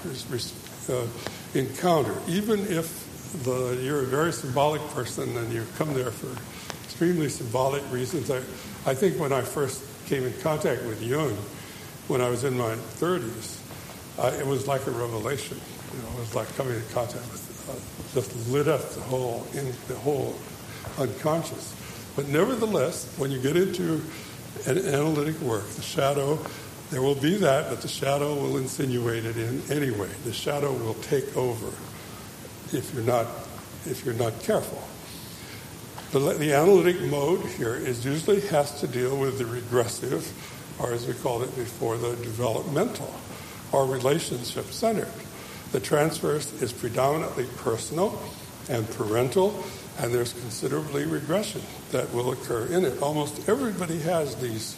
encounter, even if you're a very symbolic person and you come there for extremely symbolic reasons, I think when I first came in contact with Jung, when I was in my 30s, it was like a revelation. It was like coming in contact with, just lit up the whole unconscious. But nevertheless, when you get into an analytic work, the shadow, there will be that, but the shadow will insinuate it in anyway. The shadow will take over if you're not careful. The analytic mode here usually has to deal with the regressive, or as we called it before, the developmental, or relationship-centered. The transverse is predominantly personal and parental, And there's considerably regression that will occur in it. Almost everybody has these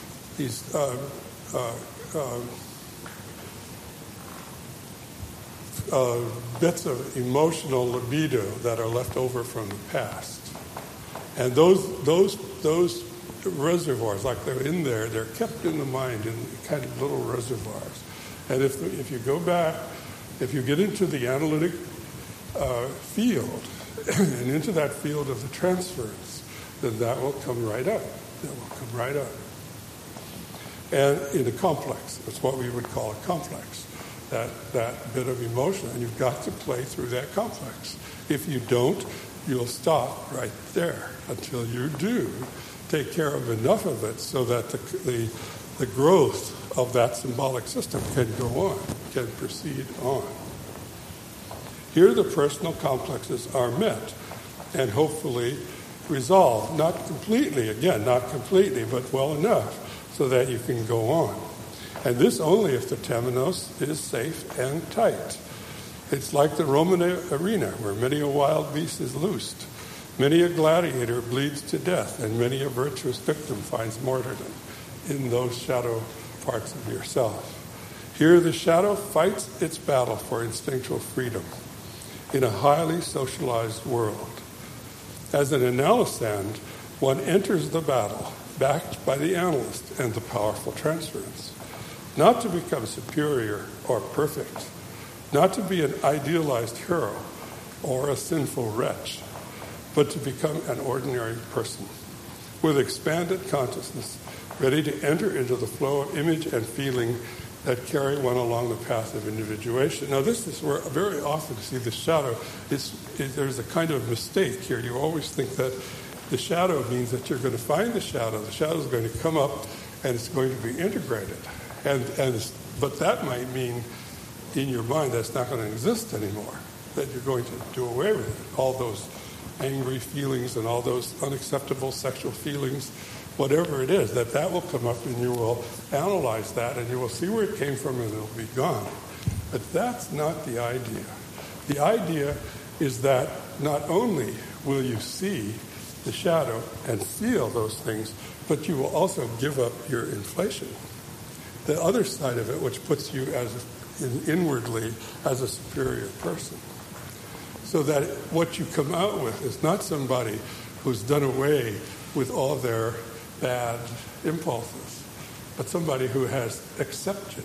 bits of emotional libido that are left over from the past. And those reservoirs, like they're in there, they're kept in the mind in kind of little reservoirs. And if you go back, if you get into the analytic field and into that field of the transference, then that will come right up. That will come right up. And in a complex, that's what we would call a complex, that bit of emotion, and you've got to play through that complex. If you don't, you'll stop right there until you do take care of enough of it so that the growth of that symbolic system can go on, can proceed on. Here the personal complexes are met and hopefully resolved, not completely, but well enough so that you can go on. And this only if the temenos is safe and tight. It's like the Roman arena where many a wild beast is loosed, many a gladiator bleeds to death, and many a virtuous victim finds martyrdom in those shadow parts of yourself. Here the shadow fights its battle for instinctual freedom in a highly socialized world. As an analysand, one enters the battle backed by the analyst and the powerful transference, not to become superior or perfect, not to be an idealized hero or a sinful wretch, but to become an ordinary person with expanded consciousness, ready to enter into the flow of image and feeling that carry one along the path of individuation. Now, this is where very often you see the shadow. There's a kind of mistake here. You always think that the shadow means that you're going to find the shadow. The shadow is going to come up and it's going to be integrated. But that might mean in your mind that's not going to exist anymore, that you're going to do away with it. All those angry feelings and all those unacceptable sexual feelings, whatever it is, that will come up and you will analyze that and you will see where it came from and it'll be gone. But that's not the idea. The idea is that not only will you see the shadow and feel those things, but you will also give up your inflation. The other side of it, which puts you inwardly as a superior person. So that what you come out with is not somebody who's done away with all their bad impulses, but somebody who has accepted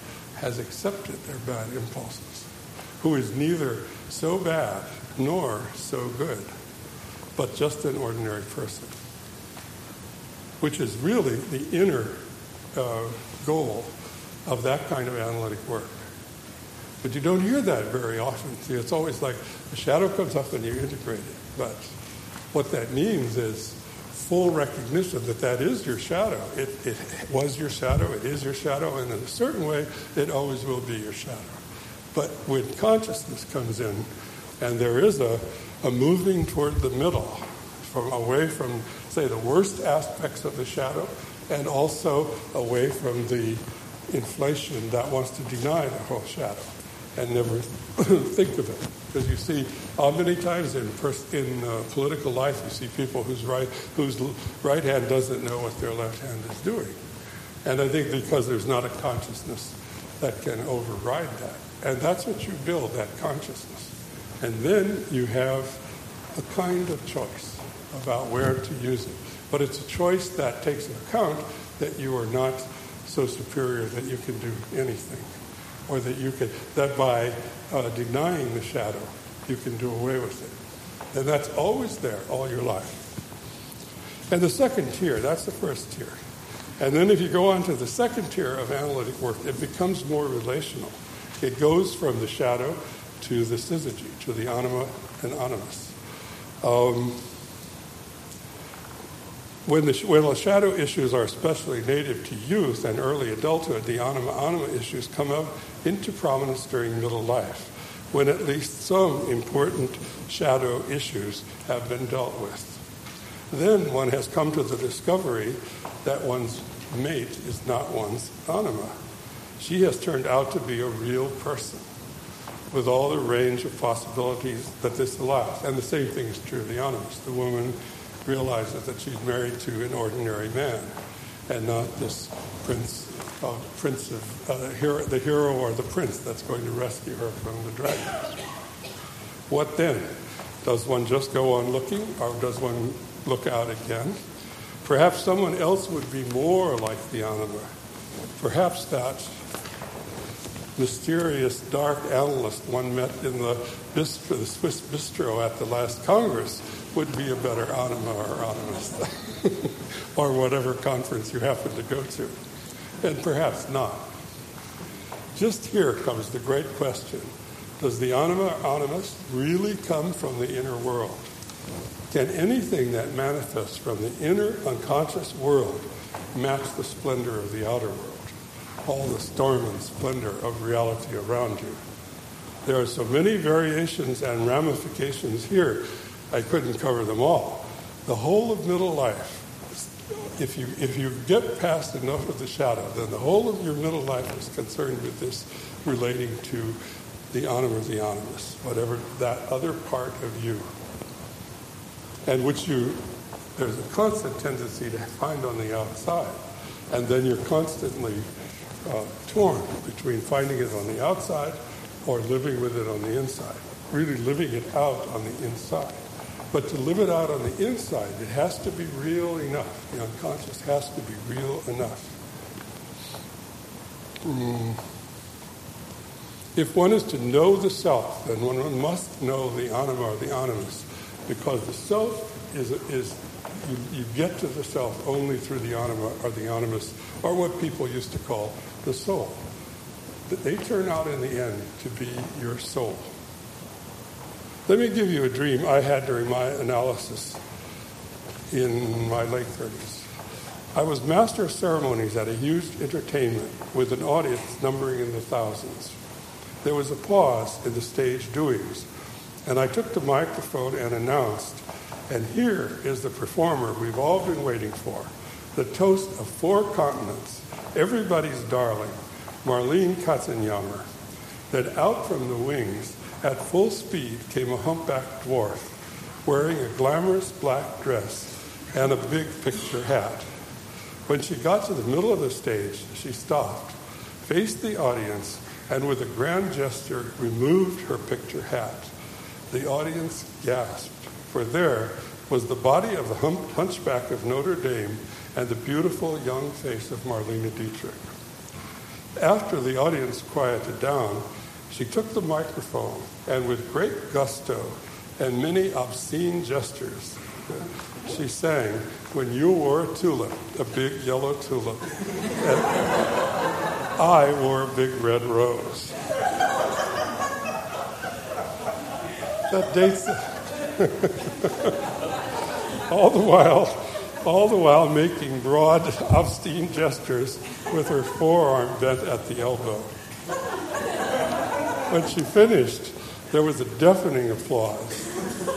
their bad impulses, who is neither so bad nor so good, but just an ordinary person, which is really the inner goal of that kind of analytic work. But you don't hear that very often. See, it's always like the shadow comes up and you integrate it. But what that means is full recognition that is your shadow. It was your shadow, it is your shadow, and in a certain way, it always will be your shadow. But when consciousness comes in, and there is a moving toward the middle, away from, say, the worst aspects of the shadow, and also away from the inflation that wants to deny the whole shadow and never think of it. Because you see, how many times in political life you see people whose right hand doesn't know what their left hand is doing. And I think because there's not a consciousness that can override that. And that's what you build, that consciousness. And then you have a kind of choice about where to use it. But it's a choice that takes into account that you are not so superior that you can do anything, or that by denying the shadow, you can do away with it. And that's always there all your life. And the second tier, that's the first tier. And then if you go on to the second tier of analytic work, it becomes more relational. It goes from the shadow to the syzygy, to the anima and animus. When the shadow issues are especially native to youth and early adulthood, the anima issues come up into prominence during middle life, when at least some important shadow issues have been dealt with. Then one has come to the discovery that one's mate is not one's anima. She has turned out to be a real person with all the range of possibilities that this allows. And the same thing is true of the animus. The woman realizes that she's married to an ordinary man and not this the hero or the prince that's going to rescue her from the dragons. What then? Does one just go on looking, or does one look out again? Perhaps someone else would be more like the anima. Perhaps that mysterious dark analyst one met in the Swiss bistro at the last Congress would be a better anima or animist, or whatever conference you happen to go to. And perhaps not. Just here comes the great question. Does the anima or animus really come from the inner world? Can anything that manifests from the inner unconscious world match the splendor of the outer world? All the storm and splendor of reality around you. There are so many variations and ramifications here, I couldn't cover them all. The whole of middle life, if you get past enough of the shadow, then the whole of your middle life is concerned with this relating to the anima, the animus, whatever that other part of you, and which there's a constant tendency to find on the outside, and then you're constantly torn between finding it on the outside or living with it on the inside, really living it out on the inside. But to live it out on the inside, it has to be real enough. The unconscious has to be real enough. If one is to know the self, then one must know the anima or the animus, because the self is you get to the self only through the anima or the animus, or what people used to call the soul. They turn out in the end to be your soul. Let me give you a dream I had during my analysis in my late 30s. I was master of ceremonies at a huge entertainment with an audience numbering in the thousands. There was a pause in the stage doings, and I took the microphone and announced, and here is the performer we've all been waiting for, the toast of 4 continents, everybody's darling, Marlene Katzenjammer. Then out from the wings, at full speed, came a humpbacked dwarf, wearing a glamorous black dress and a big picture hat. When she got to the middle of the stage, she stopped, faced the audience, and with a grand gesture removed her picture hat. The audience gasped, for there was the body of the hunchback of Notre Dame and the beautiful young face of Marlene Dietrich. After the audience quieted down, she took the microphone and with great gusto and many obscene gestures, she sang, "When you wore a tulip, a big yellow tulip, and I wore a big red rose." That dates all the while making broad, obscene gestures with her forearm bent at the elbow. When she finished, there was a deafening applause.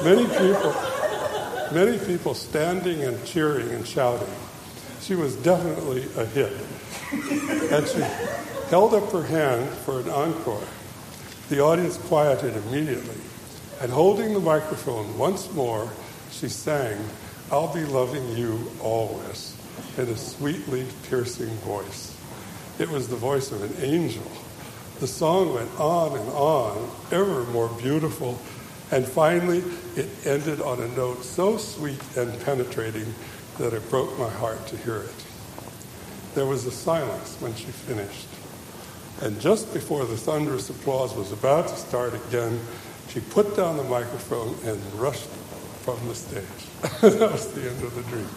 Many people standing and cheering and shouting. She was definitely a hit. And she held up her hand for an encore. The audience quieted immediately. And holding the microphone once more, she sang, "I'll be loving you always," in a sweetly piercing voice. It was the voice of an angel. The song went on, ever more beautiful, and finally it ended on a note so sweet and penetrating that it broke my heart to hear it. There was a silence when she finished, and just before the thunderous applause was about to start again, she put down the microphone and rushed from the stage. That was the end of the dream.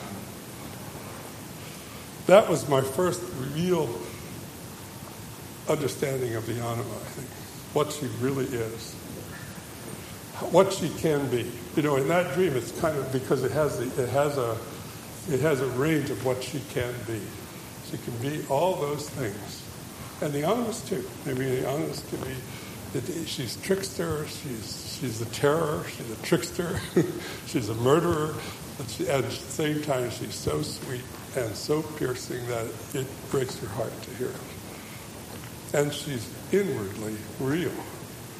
That was my first real understanding of the anima, I think, what she really is, what she can be. You know, in that dream, it's kind of because it has a range of what she can be. She can be all those things, and the animus too. Maybe the animus can be. She's trickster. She's a terror. She's a trickster. She's a murderer. But at the same time, she's so sweet and so piercing that it breaks your heart to hear it. And she's inwardly real.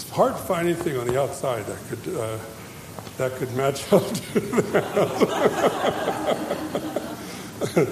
it's hard to find anything on the outside that could match up to that.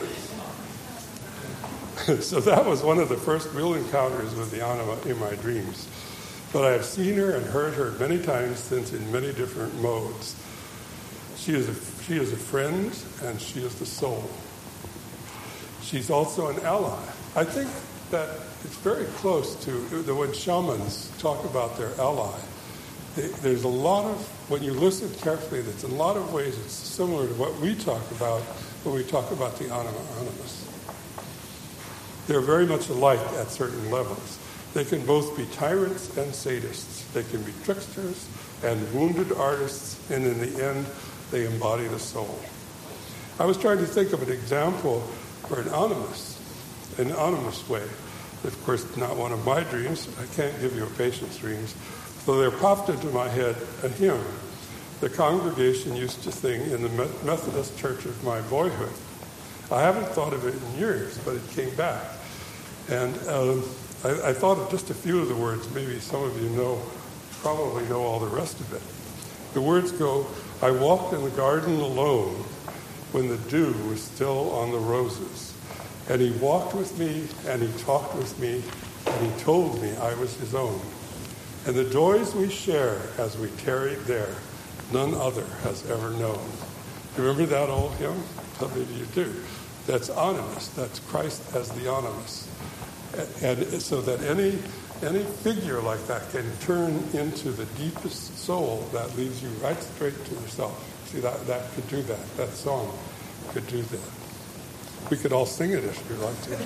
So that was one of the first real encounters with the Anima in my dreams. But I have seen her and heard her many times since in many different modes. She is a friend, and she is the soul. She's also an ally. I think that it's very close to when shamans talk about their ally. There's a lot of, when you listen carefully, there's a lot of ways it's similar to what we talk about when we talk about the Anima Animus. They're very much alike at certain levels. They can both be tyrants and sadists. They can be tricksters and wounded artists, and in the end, they embody the soul. I was trying to think of an example for an animus way. Of course, not one of my dreams. I can't give you a patient's dreams. So there popped into my head a hymn the congregation used to sing in the Methodist church of my boyhood. I haven't thought of it in years, but it came back. And I thought of just a few of the words. Maybe some of you probably know all the rest of it. The words go, I walked in the garden alone when the dew was still on the roses. And he walked with me, and he talked with me, and he told me I was his own. And the joys we share as we tarried there, none other has ever known. Remember that old hymn? Some of you do. That's Animus. That's Christ as the Animus. And so that any figure like that can turn into the deepest soul that leads you right straight to yourself. See, that could do that. That song could do that. We could all sing it if you'd like to.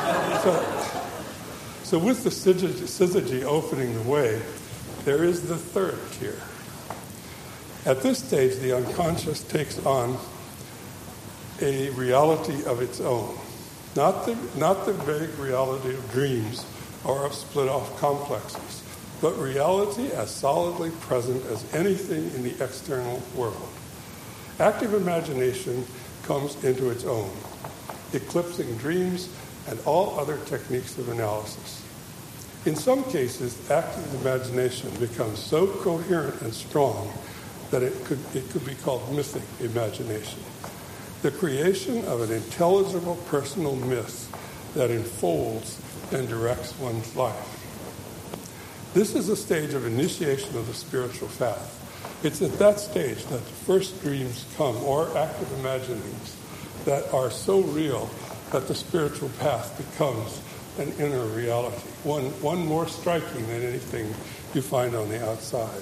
So with the syzygy opening the way, there is the third tier. At this stage, the unconscious takes on a reality of its own. Not the vague reality of dreams or of split-off complexes, but reality as solidly present as anything in the external world. Active imagination comes into its own, eclipsing dreams and all other techniques of analysis. In some cases, active imagination becomes so coherent and strong that it could be called mythic imagination. The creation of an intelligible personal myth that enfolds and directs one's life. This is a stage of initiation of the spiritual path. It's at that stage that the first dreams come, or active imaginings, that are so real that the spiritual path becomes an inner reality, one more striking than anything you find on the outside.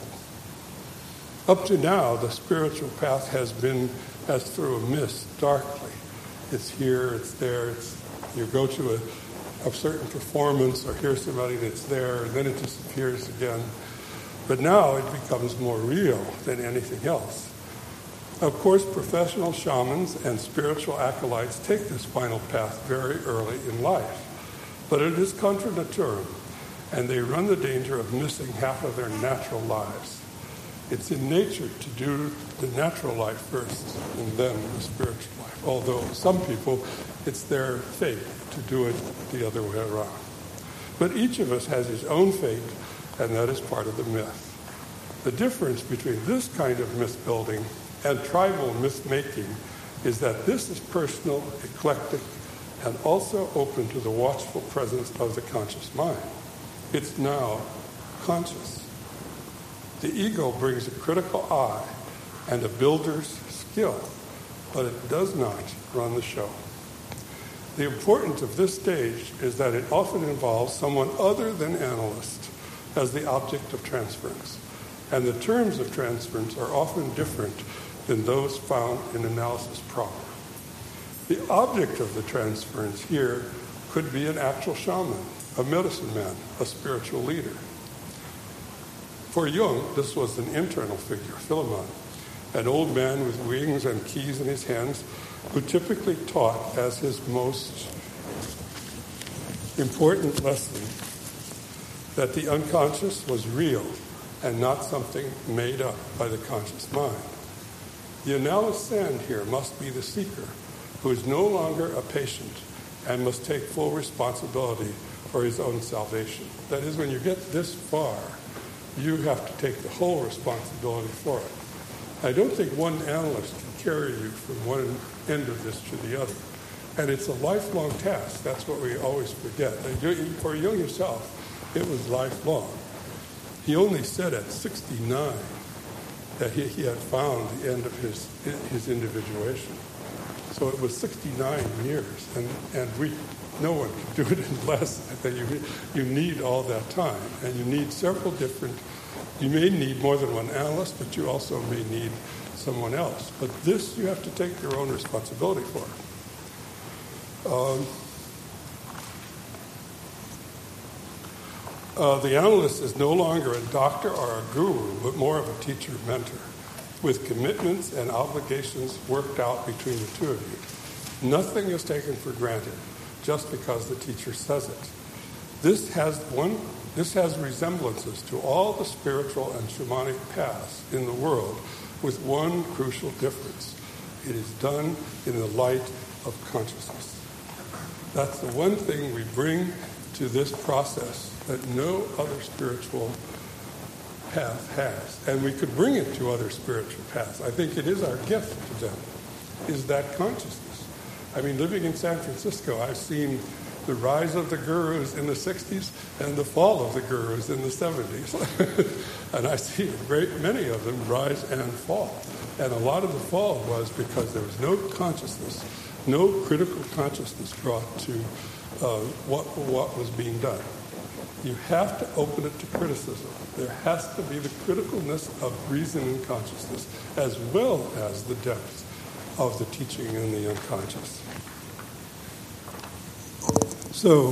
Up to now, the spiritual path has been as through a mist, darkly. It's here, it's there, you go to a certain performance or hear somebody that's there, and then it disappears again. But now it becomes more real than anything else. Of course, professional shamans and spiritual acolytes take this final path very early in life. But it is contra naturam, and they run the danger of missing half of their natural lives. It's in nature to do the natural life first and then the spiritual life. Although some people, it's their fate to do it the other way around. But each of us has his own fate, and that is part of the myth. The difference between this kind of myth building and tribal myth making is that this is personal, eclectic, and also open to the watchful presence of the conscious mind. It's now conscious. The ego brings a critical eye and a builder's skill, but it does not run the show. The importance of this stage is that it often involves someone other than analyst as the object of transference, and the terms of transference are often different than those found in analysis proper. The object of the transference here could be an actual shaman, a medicine man, a spiritual leader. For Jung, this was an internal figure, Philemon, an old man with wings and keys in his hands, who typically taught as his most important lesson that the unconscious was real and not something made up by the conscious mind. The analysand here must be the seeker, who is no longer a patient and must take full responsibility for his own salvation. That is, when you get this far, you have to take the whole responsibility for it. I don't think one analyst can carry you from one end of this to the other. And it's a lifelong task. That's what we always forget. For Jung himself, it was lifelong. He only said at 69 that he had found the end of his individuation. So it was 69 years, and no one can do it in less. You need all that time, and you need several different. You may need more than one analyst, but you also may need someone else. But this you have to take your own responsibility for. The analyst is no longer a doctor or a guru, but more of a teacher-mentor, with commitments and obligations worked out between the two of you. Nothing is taken for granted just because the teacher says it. This has resemblances to all the spiritual and shamanic paths in the world, with one crucial difference. It is done in the light of consciousness. That's the one thing we bring to this process that no other spiritual path has. And we could bring it to other spiritual paths. I think it is our gift to them, is that consciousness. I mean, living in San Francisco, I've seen the rise of the gurus in the 60s and the fall of the gurus in the 70s. And I see a great many of them rise and fall. And a lot of the fall was because there was no consciousness, no critical consciousness brought to what was being done. You have to open it to criticism. There has to be the criticalness of reason and consciousness, as well as the depth of the teaching in the unconscious. So,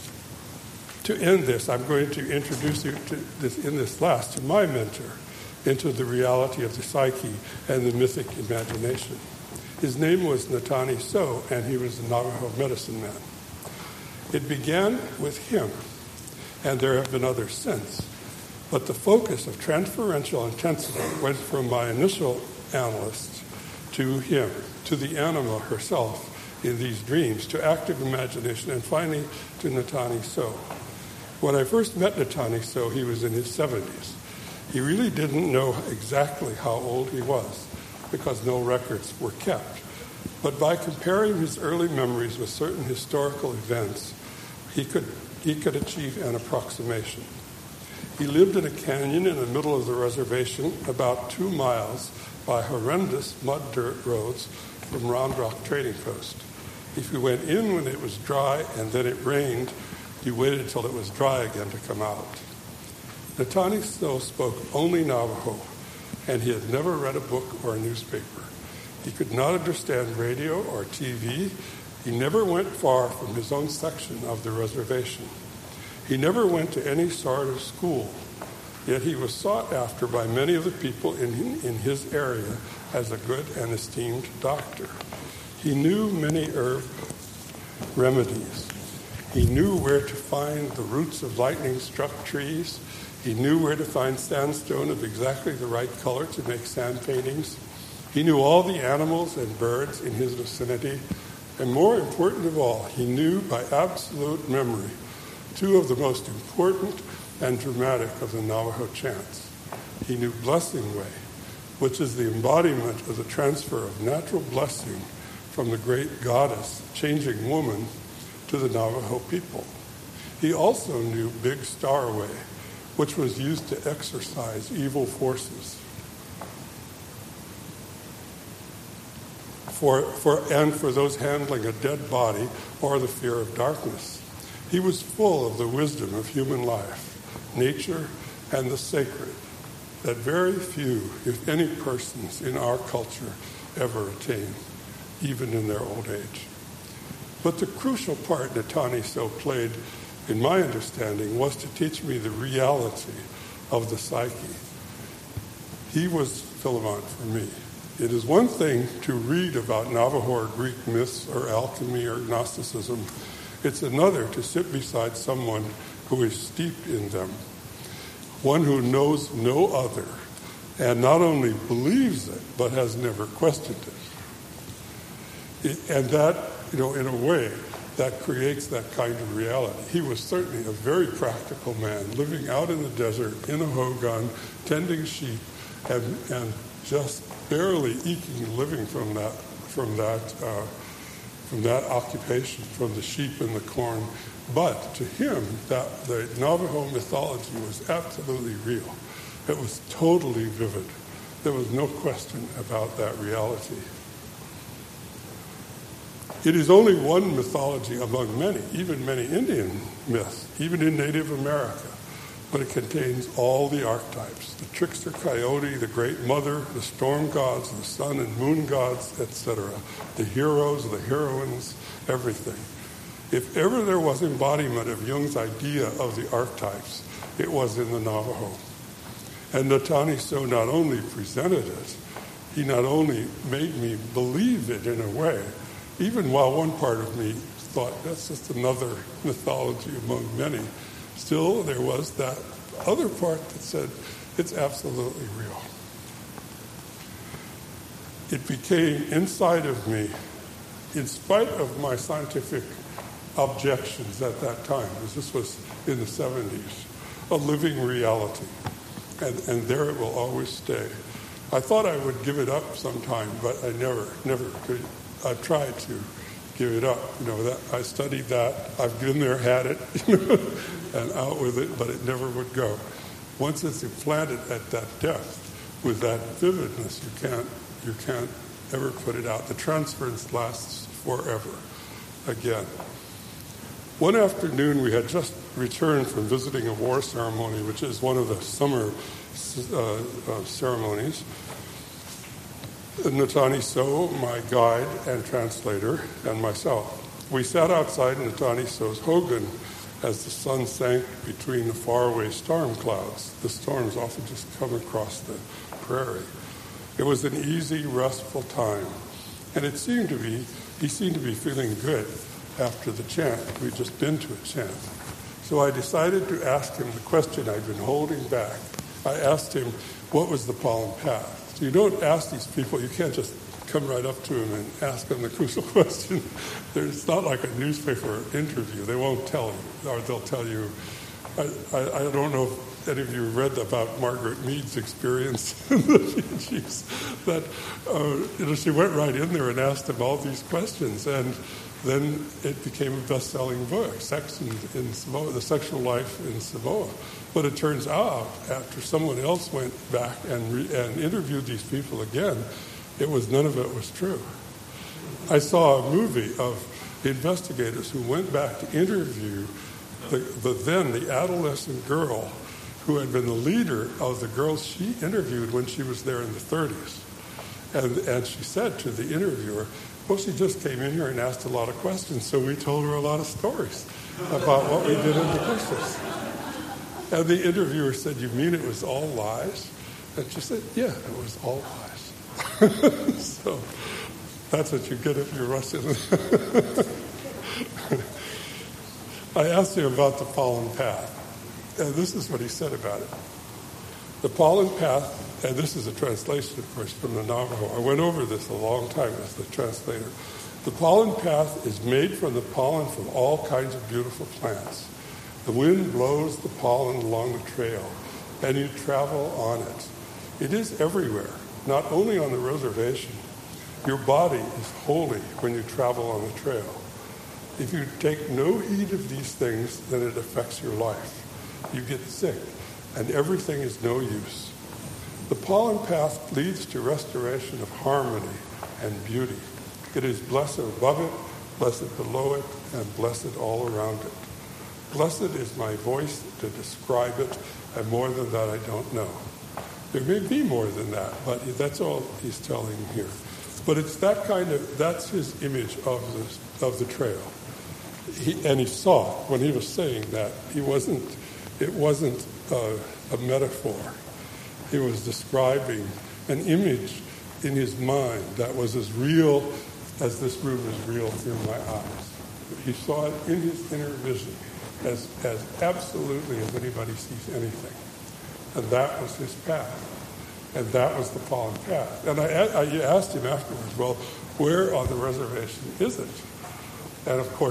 to end this, I'm going to introduce you to this, in this class, to my mentor, into the reality of the psyche and the mythic imagination. His name was Natani So, and he was a Navajo medicine man. It began with him, and there have been others since. But the focus of transferential intensity went from my initial analyst to him, to the anima herself in these dreams, to active imagination, and finally to Natani So. When I first met Natani So, he was in his 70s. He really didn't know exactly how old he was because no records were kept. But by comparing his early memories with certain historical events, he could achieve an approximation. He lived in a canyon in the middle of the reservation, about 2 miles by horrendous mud dirt roads from Round Rock Trading Post. If you went in when it was dry and then it rained, you waited until it was dry again to come out. Natani So spoke only Navajo, and he had never read a book or a newspaper. He could not understand radio or TV. He never went far from his own section of the reservation. He never went to any sort of school, yet he was sought after by many of the people in his area as a good and esteemed doctor. He knew many herb remedies. He knew where to find the roots of lightning-struck trees. He knew where to find sandstone of exactly the right color to make sand paintings. He knew all the animals and birds in his vicinity. And more important of all, he knew by absolute memory 2 of the most important and dramatic of the Navajo chants. He knew Blessing Way, which is the embodiment of the transfer of natural blessing from the great goddess, changing woman, to the Navajo people. He also knew Big Star Way, which was used to exorcise evil forces. For those handling a dead body or the fear of darkness. He was full of the wisdom of human life, nature, and the sacred that very few, if any, persons in our culture ever attain, even in their old age. But the crucial part Natani So played, in my understanding, was to teach me the reality of the psyche. He was Philemon for me. It is one thing to read about Navajo or Greek myths or alchemy or Gnosticism. It's another to sit beside someone who is steeped in them, one who knows no other, and not only believes it, but has never questioned it. And that, in a way, that creates that kind of reality. He was certainly a very practical man, living out in the desert in a hogan, tending sheep, and just barely eking a living from that occupation, from the sheep and the corn. But to him, that the Navajo mythology was absolutely real. It was totally vivid. There was no question about that reality. It is only one mythology among many, even many Indian myths, even in Native America, but it contains all the archetypes: the trickster coyote, the great mother, the storm gods, the sun and moon gods, etc., the heroes, the heroines, everything. If ever there was embodiment of Jung's idea of the archetypes, it was in the Navajo. And Natani So not only presented it, he not only made me believe it in a way, even while one part of me thought that's just another mythology among many, still there was that other part that said it's absolutely real. It became inside of me, in spite of my scientific objections at that time, because this was in the 70s, a living reality. And there it will always stay. I thought I would give it up sometime, but I never could. I tried to give it up. That I studied that. I've been there, had it, and out with it, but it never would go. Once it's implanted at that depth, with that vividness, you can't ever put it out. The transference lasts forever. Again. One afternoon, we had just returned from visiting a war ceremony, which is one of the summer ceremonies. Natani So, my guide and translator, and myself. We sat outside Natani So's hogan as the sun sank between the faraway storm clouds. The storms often just come across the prairie. It was an easy, restful time, and he seemed to be feeling good after the chant. We'd just been to a chant. So I decided to ask him the question I'd been holding back. I asked him, what was the pollen path? So you don't ask these people, you can't just come right up to them and ask them the crucial question. It's not like a newspaper interview. They won't tell you, or they'll tell you. I don't know if any of you read about Margaret Mead's experience in the Fijis. That she went right in there and asked them all these questions, and then it became a best-selling book, Sex in Samoa, The Sexual Life in Samoa. But it turns out, after someone else went back and interviewed these people again, none of it was true. I saw a movie of investigators who went back to interview the adolescent girl who had been the leader of the girls she interviewed when she was there in the 30s. And she said to the interviewer, well, she just came in here and asked a lot of questions, so we told her a lot of stories about what we did in the courses. And the interviewer said, you mean it was all lies? And she said, yeah, it was all lies. So that's what you get if you're Russian. I asked him about the pollen path, and this is what he said about it. The pollen path, and this is a translation, of course, from the Navajo. I went over this a long time as the translator. The pollen path is made from the pollen from all kinds of beautiful plants. The wind blows the pollen along the trail, and you travel on it. It is everywhere, not only on the reservation. Your body is holy when you travel on the trail. If you take no heed of these things, then it affects your life. You get sick, and everything is no use. The pollen path leads to restoration of harmony and beauty. It is blessed above it, blessed below it, and blessed all around it. Blessed is my voice to describe it, and more than that I don't know. There may be more than that, but that's all he's telling here. But it's that's his image of the trail. And he saw it when he was saying that. It wasn't a metaphor. He was describing an image in his mind that was as real as this room is real through my eyes. He saw it in his inner vision as absolutely as anybody sees anything. And that was his path. And that was the pollen path. And I asked him afterwards, well, where on the reservation is it? And of course,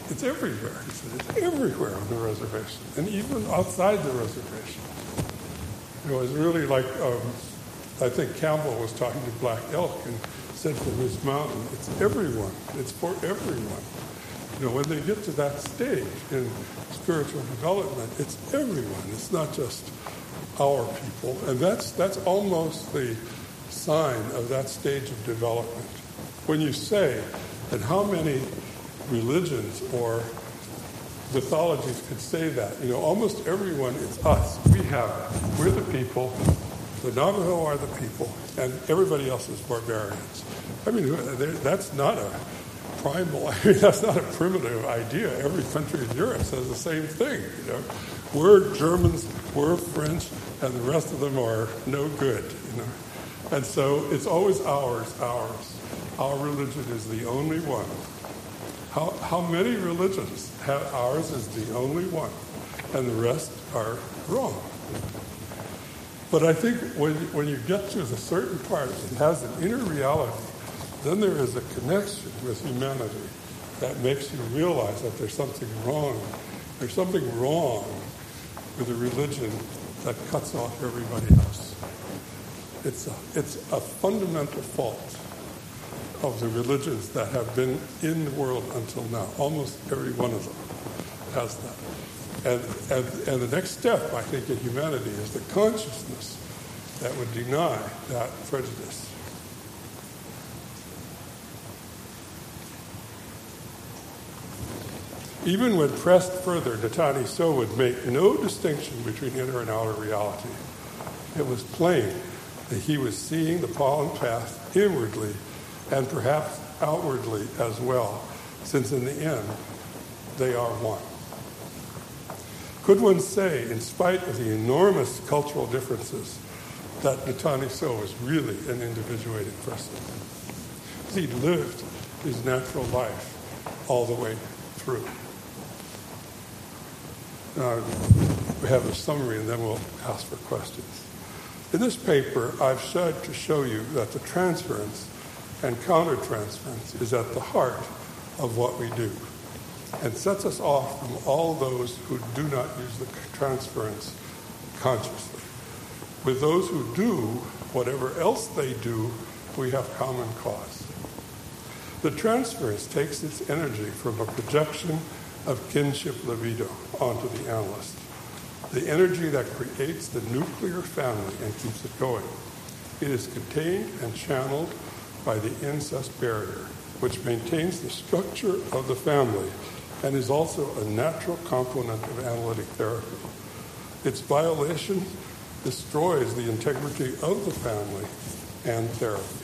It's everywhere. He said, it's everywhere on the reservation, and even outside the reservation. It was really like, I think Campbell was talking to Black Elk and said from his mountain, it's everyone. It's for everyone. When they get to that stage in spiritual development, it's everyone. It's not just our people. And that's almost the sign of that stage of development. When you say that how many religions or mythologies could say that, almost everyone, it's us. We have it. We're the people. The Navajo are the people, and everybody else is barbarians. That's not a primal, that's not a primitive idea. Every country in Europe says the same thing, We're Germans, we're French, and the rest of them are no good, And so it's always ours. Our religion is the only one. How many religions have ours is the only one, and the rest are wrong. But I think when you get to the certain part, it has an inner reality, then there is a connection with humanity that makes you realize that there's something wrong. There's something wrong with a religion that cuts off everybody else. It's a fundamental fault of the religions that have been in the world until now. Almost every one of them has that. And the next step, I think, in humanity is the consciousness that would deny that prejudice. Even when pressed further, Natani So would make no distinction between inner and outer reality. It was plain that he was seeing the pollen path inwardly and perhaps outwardly as well, since in the end, they are one. Could one say, in spite of the enormous cultural differences, that Natani So was really an individuated person? He lived his natural life all the way through. We have a summary and then we'll ask for questions. In this paper, I've tried to show you that the transference and countertransference is at the heart of what we do and sets us off from all those who do not use the transference consciously. With those who do, whatever else they do, we have common cause. The transference takes its energy from a projection of kinship libido onto the analyst, the energy that creates the nuclear family and keeps it going. It is contained and channeled by the incest barrier, which maintains the structure of the family and is also a natural component of analytic therapy. Its violation destroys the integrity of the family and therapy.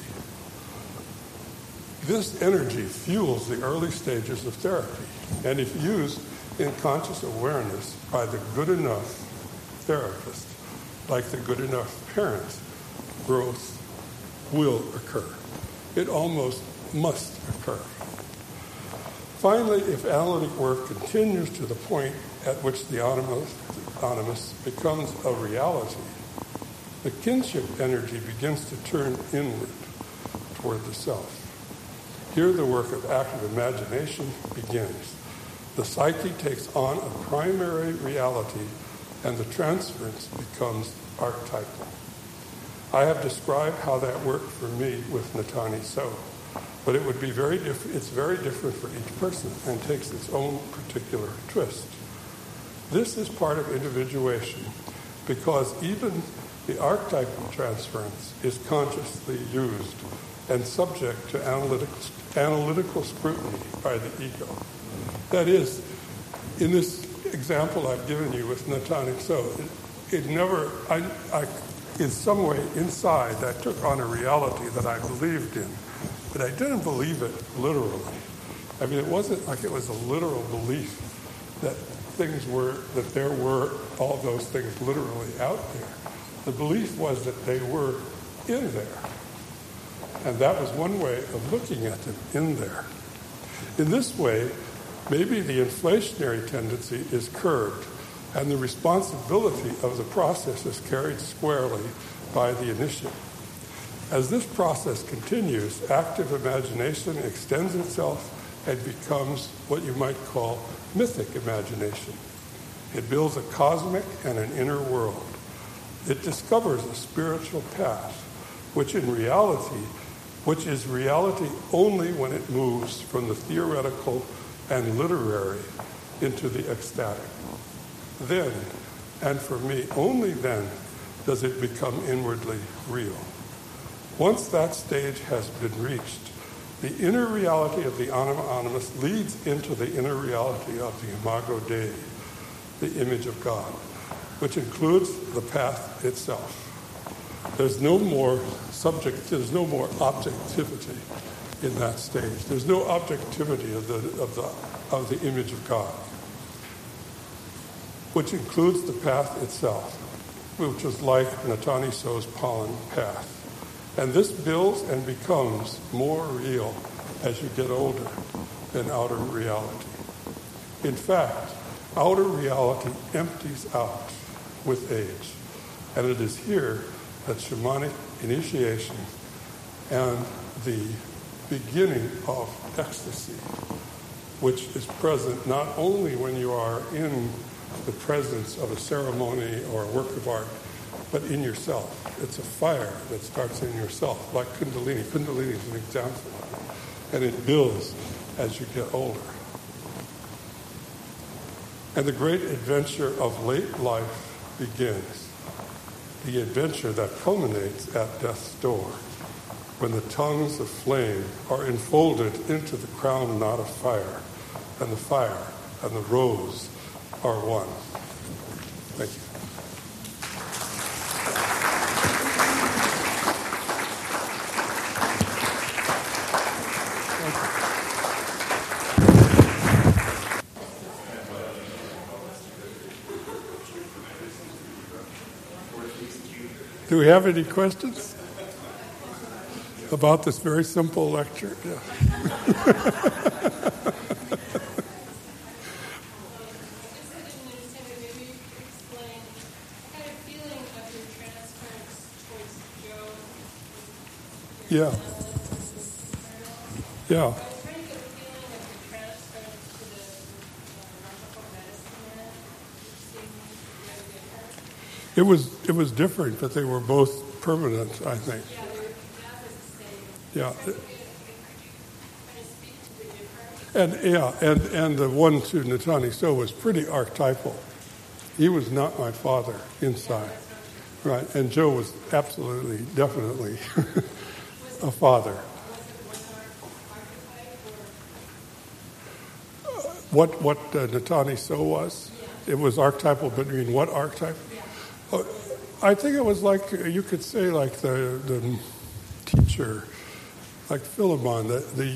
This energy fuels the early stages of therapy, and if used in conscious awareness by the good enough therapist, like the good enough parent, growth will occur. It almost must occur. Finally, if analytic work continues to the point at which the animus becomes a reality, the kinship energy begins to turn inward toward the self. Here the work of active imagination begins. The psyche takes on a primary reality and the transference becomes archetypal. I have described how that worked for me with Natani So, but it would be very different. It's very different for each person and takes its own particular twist. This is part of individuation because even the archetypal transference is consciously used and subject to analytical scrutiny by the ego. That is, in this example I've given you with Natani So, in some way inside, I took on a reality that I believed in, but I didn't believe it literally. I mean, it wasn't like it was a literal belief that there were all those things literally out there. The belief was that they were in there. And that was one way of looking at them, in there. In this way, maybe the inflationary tendency is curbed and the responsibility of the process is carried squarely by the initiate. As this process continues, active imagination extends itself and becomes what you might call mythic imagination. It builds a cosmic and an inner world. It discovers a spiritual path, which is reality only when it moves from the theoretical and literary into the ecstatic. Then, and for me only then, does it become inwardly real. Once that stage has been reached, the inner reality of the anima animus leads into the inner reality of the imago Dei, the image of God, which includes the path itself. There's no more objectivity in that stage. There's no objectivity of the image of God, which includes the path itself, which is like Natani So's pollen path. And this builds and becomes more real as you get older than outer reality. In fact, outer reality empties out with age. And it is here that shamanic initiation and the beginning of ecstasy, which is present not only when you are in the presence of a ceremony or a work of art, but in yourself. It's a fire that starts in yourself, like Kundalini. Kundalini is an example of it. And it builds as you get older. And the great adventure of late life begins. The adventure that culminates at death's door, when the tongues of flame are enfolded into the crown knot of fire, and the fire and the rose are one. Thank you. Do we have any questions about this very simple lecture? Yeah. Yeah. Yeah. It was different, but they were both permanent, I think. Yeah. And the one to Natani So was pretty archetypal. He was not my father inside. Right. And Joe was absolutely, definitely a father. What Natani So was? It was archetypal, but you mean what archetype? I think it was like, you could say like the teacher, like Philemon,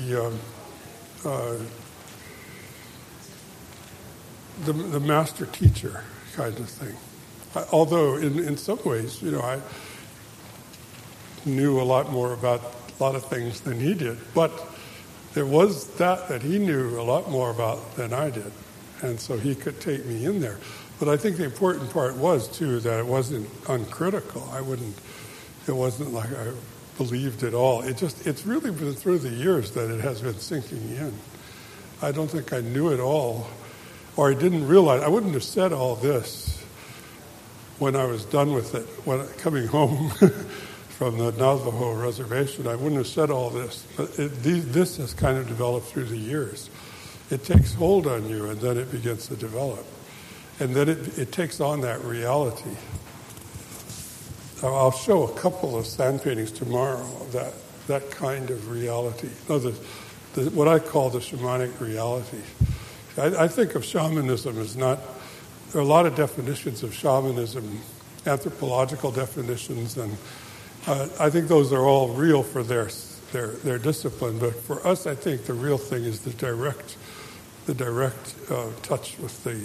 the master teacher kind of thing. Although in some ways, I knew a lot more about a lot of things than he did, but there was that he knew a lot more about than I did, and so he could take me in there. But I think the important part was, too, that it wasn't uncritical. It wasn't like I believed it all. It's really been through the years that it has been sinking in. I don't think I knew it all, or I didn't realize. I wouldn't have said all this when I was done with it, when coming home from the Navajo reservation. I wouldn't have said all this. But this has kind of developed through the years. It takes hold on you, and then it begins to develop. And then it takes on that reality. I'll show a couple of sand paintings tomorrow of that kind of reality. No, what I call the shamanic reality. I think of shamanism as not... There are a lot of definitions of shamanism, anthropological definitions, and I think those are all real for their discipline. But for us, I think the real thing is the direct touch with the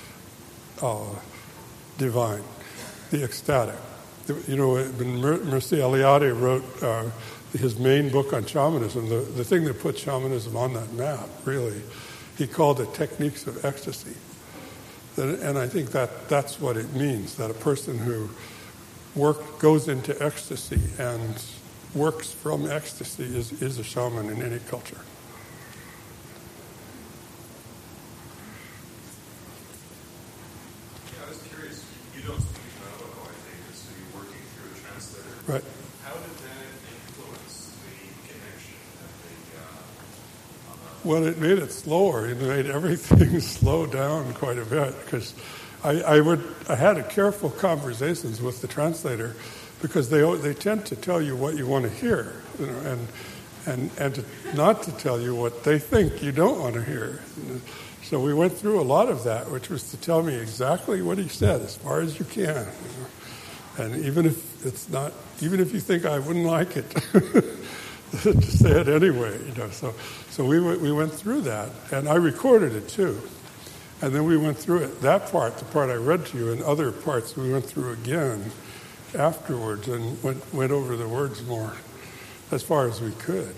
divine, the ecstatic. When Mircea Eliade wrote his main book on shamanism, the thing that put shamanism on that map, really, he called it techniques of ecstasy. And I think that's what it means, that a person who goes into ecstasy and works from ecstasy is a shaman in any culture. don't speak about how I think this, so you're working through a translator. Right. How did that influence the connection that they Well, it made it slower. It made everything slow down quite a bit because I had careful conversations with the translator because they tend to tell you what you want to hear, you know, and not to tell you what they think you don't want to hear. So we went through a lot of that, which was to tell me exactly what he said as far as you can. You know? And even if it's not, even if you think I wouldn't like it, to say it anyway. You know. So we went through that, and I recorded it too. And then we went through it. That part, the part I read to you, and other parts we went through again afterwards and went over the words more as far as we could.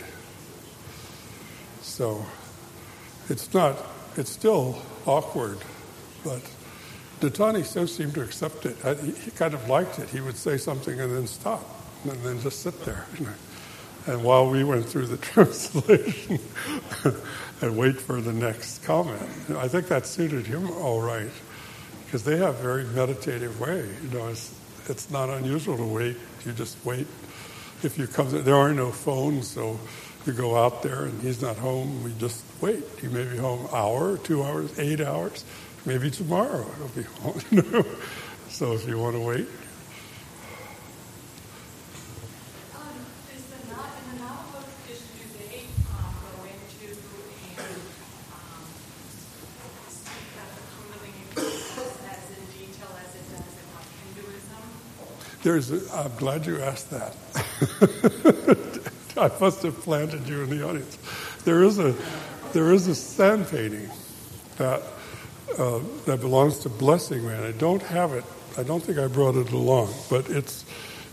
So it's still awkward, but Datani so seemed to accept it. He kind of liked it. He would say something and then stop, and then just sit there. You know. And while we went through the translation and wait for the next comment, I think that suited him all right, because they have a very meditative way. You know, it's not unusual to wait. You just wait. If you come, there are no phones, so you go out there and he's not home. We just wait. He may be home an hour, 2 hours, 8 hours. Maybe tomorrow he'll be home. You know? So if you want to wait. I'm glad you asked that. I must have planted you in the audience. There is a sand painting that belongs to Blessing Man. I don't have it. I don't think I brought it along, but it's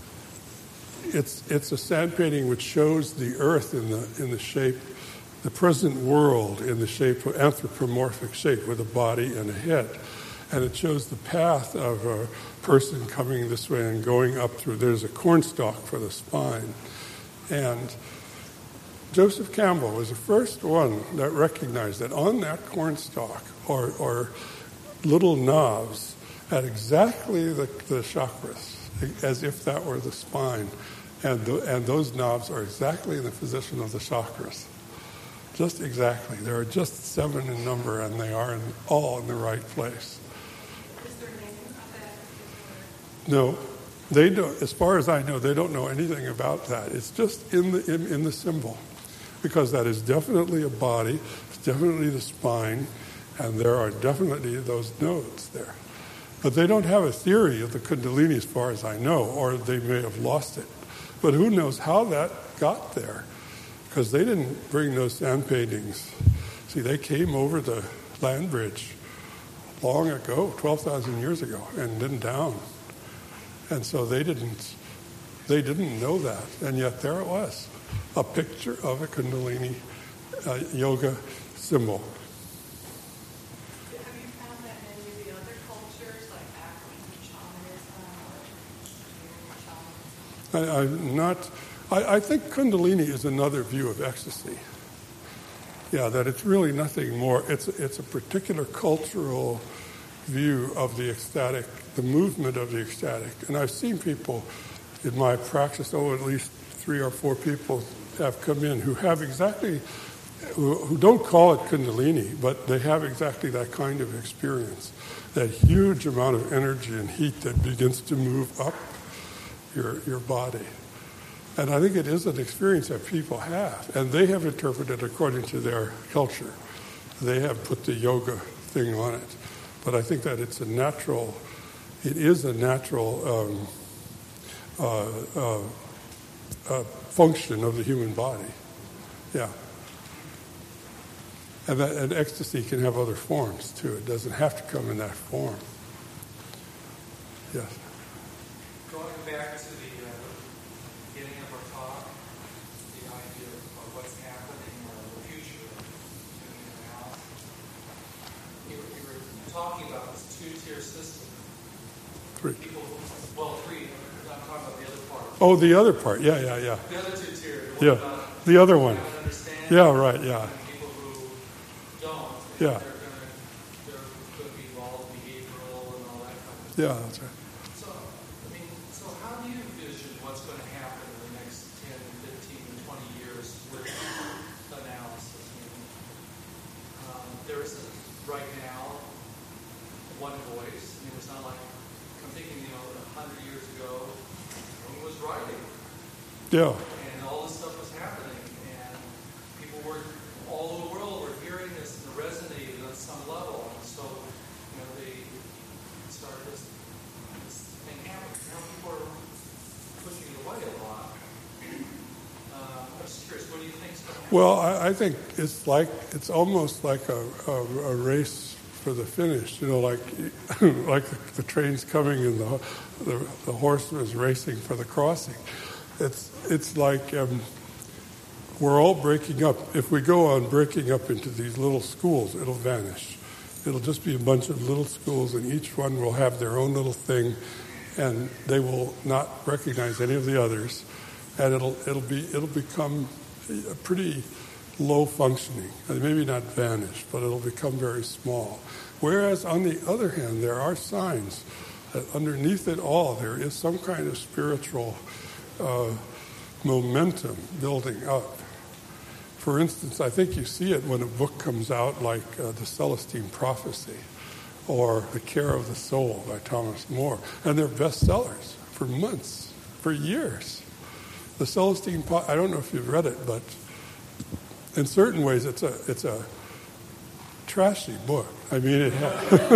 a sand painting which shows the Earth in the shape, the present world in the shape of anthropomorphic shape with a body and a head. And it shows the path of a person coming this way and going up through. There's a cornstalk for the spine. And Joseph Campbell was the first one that recognized that on that cornstalk or little knobs at exactly the chakras, as if that were the spine. And those knobs are exactly in the position of the chakras. Just exactly. There are just 7 in number, and they are all in the right place. No, they don't. As far as I know, they don't know anything about that. It's just in the symbol, because that is definitely a body. It's definitely the spine, and there are definitely those nodes there. But they don't have a theory of the Kundalini, as far as I know, or they may have lost it. But who knows how that got there? Because they didn't bring those sand paintings. See, they came over the land bridge long ago, 12,000 years ago, and then down. And so they didn't know that, and yet there it was, a picture of a Kundalini yoga symbol. Have you found that in any of the other cultures, like African shamanism, I think Kundalini is another view of ecstasy. Yeah, that it's really nothing more. It's a particular cultural view of the ecstatic, the movement of the ecstatic. And I've seen people in my practice, at least 3 or 4 people have come in who have exactly, who don't call it Kundalini, but they have exactly that kind of experience, that huge amount of energy and heat that begins to move up your body. And I think it is an experience that people have, and they have interpreted according to their culture. They have put the yoga thing on it. But I think that it is a natural function of the human body. Yeah. And ecstasy can have other forms too. It doesn't have to come in that form. Yes. Going back to the beginning of our talk, the idea of what's happening or the future of human analysis. You were talking about this 2-tier system. 3. People, 3. I'm talking about the other part. Oh, the other part. Yeah. The other 2-tier. Yeah. The other one. Yeah, right. Yeah. And people who don't. Yeah. They're going to be involved behavioral and all that kind of stuff. Yeah, that's right. right now, one voice. And it was not like, I'm thinking, 100 years ago, Jung was writing. Yeah. And all this stuff was happening. And people were, all over the world were hearing this and it resonated on some level. And so, they started this thing happening. Now people are pushing it away a lot. I'm just curious, what do you think is going to happen? Well, I think it's almost like a race for the finish. Like like the train's coming and the horseman is racing for the crossing. It's like we're all breaking up. If we go on breaking up into these little schools, it'll vanish. It'll just be a bunch of little schools, and each one will have their own little thing, and they will not recognize any of the others, and it'll become a pretty low functioning. Maybe not vanish, but it'll become very small. Whereas on the other hand, there are signs that underneath it all there is some kind of spiritual momentum building up. For instance, I think you see it when a book comes out like The Celestine Prophecy or The Care of the Soul by Thomas More, and they're bestsellers for months, for years. The Celestine, I don't know if you've read it, but in certain ways it's a trashy book. I mean, it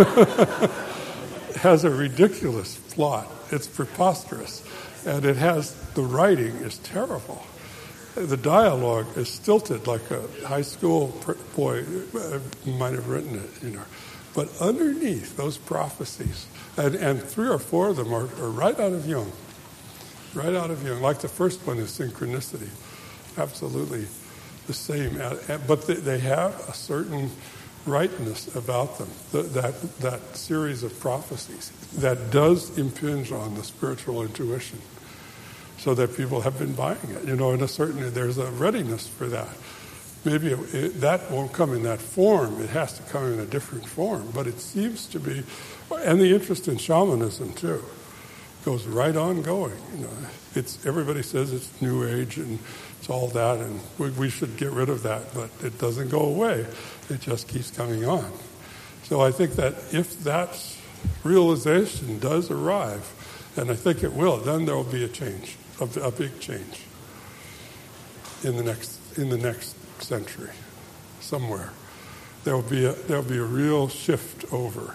has a ridiculous plot. It's preposterous, and the writing is terrible. The dialogue is stilted like a high school boy might have written it, But underneath those prophecies, and 3 or 4 of them are right out of Jung. Right out of Jung. Like the first one is synchronicity. Absolutely the same. But they have a certain rightness about them, that series of prophecies that does impinge on the spiritual intuition. So that people have been buying it, there's a readiness for that. Maybe that won't come in that form. It has to come in a different form. But it seems to be, and the interest in shamanism too, goes right on going. Everybody says it's New Age and it's all that, and we should get rid of that, but it doesn't go away. It just keeps coming on. So I think that if that realization does arrive, and I think it will, then there will be a change. A big change in the next century, somewhere. There'll be a real shift over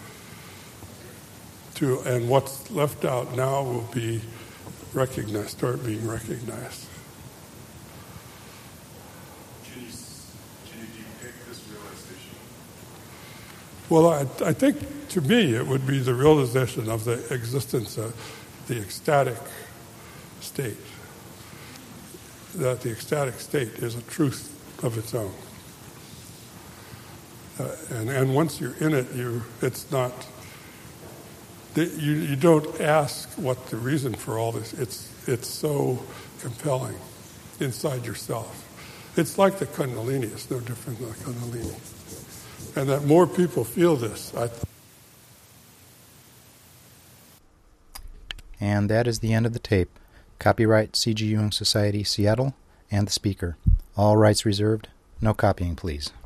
to, and what's left out now will be recognized, start being recognized. Can you depict this realization? Well, I think to me it would be the realization of the existence of the ecstatic state, that the ecstatic state is a truth of its own. And once you're in it, it's not, you don't ask what the reason for all this. It's so compelling inside yourself. It's like the Kundalini. It's no different than the Kundalini. And that more people feel this. And that is the end of the tape. Copyright C.G. Jung Society, Seattle, and the speaker. All rights reserved. No copying, please.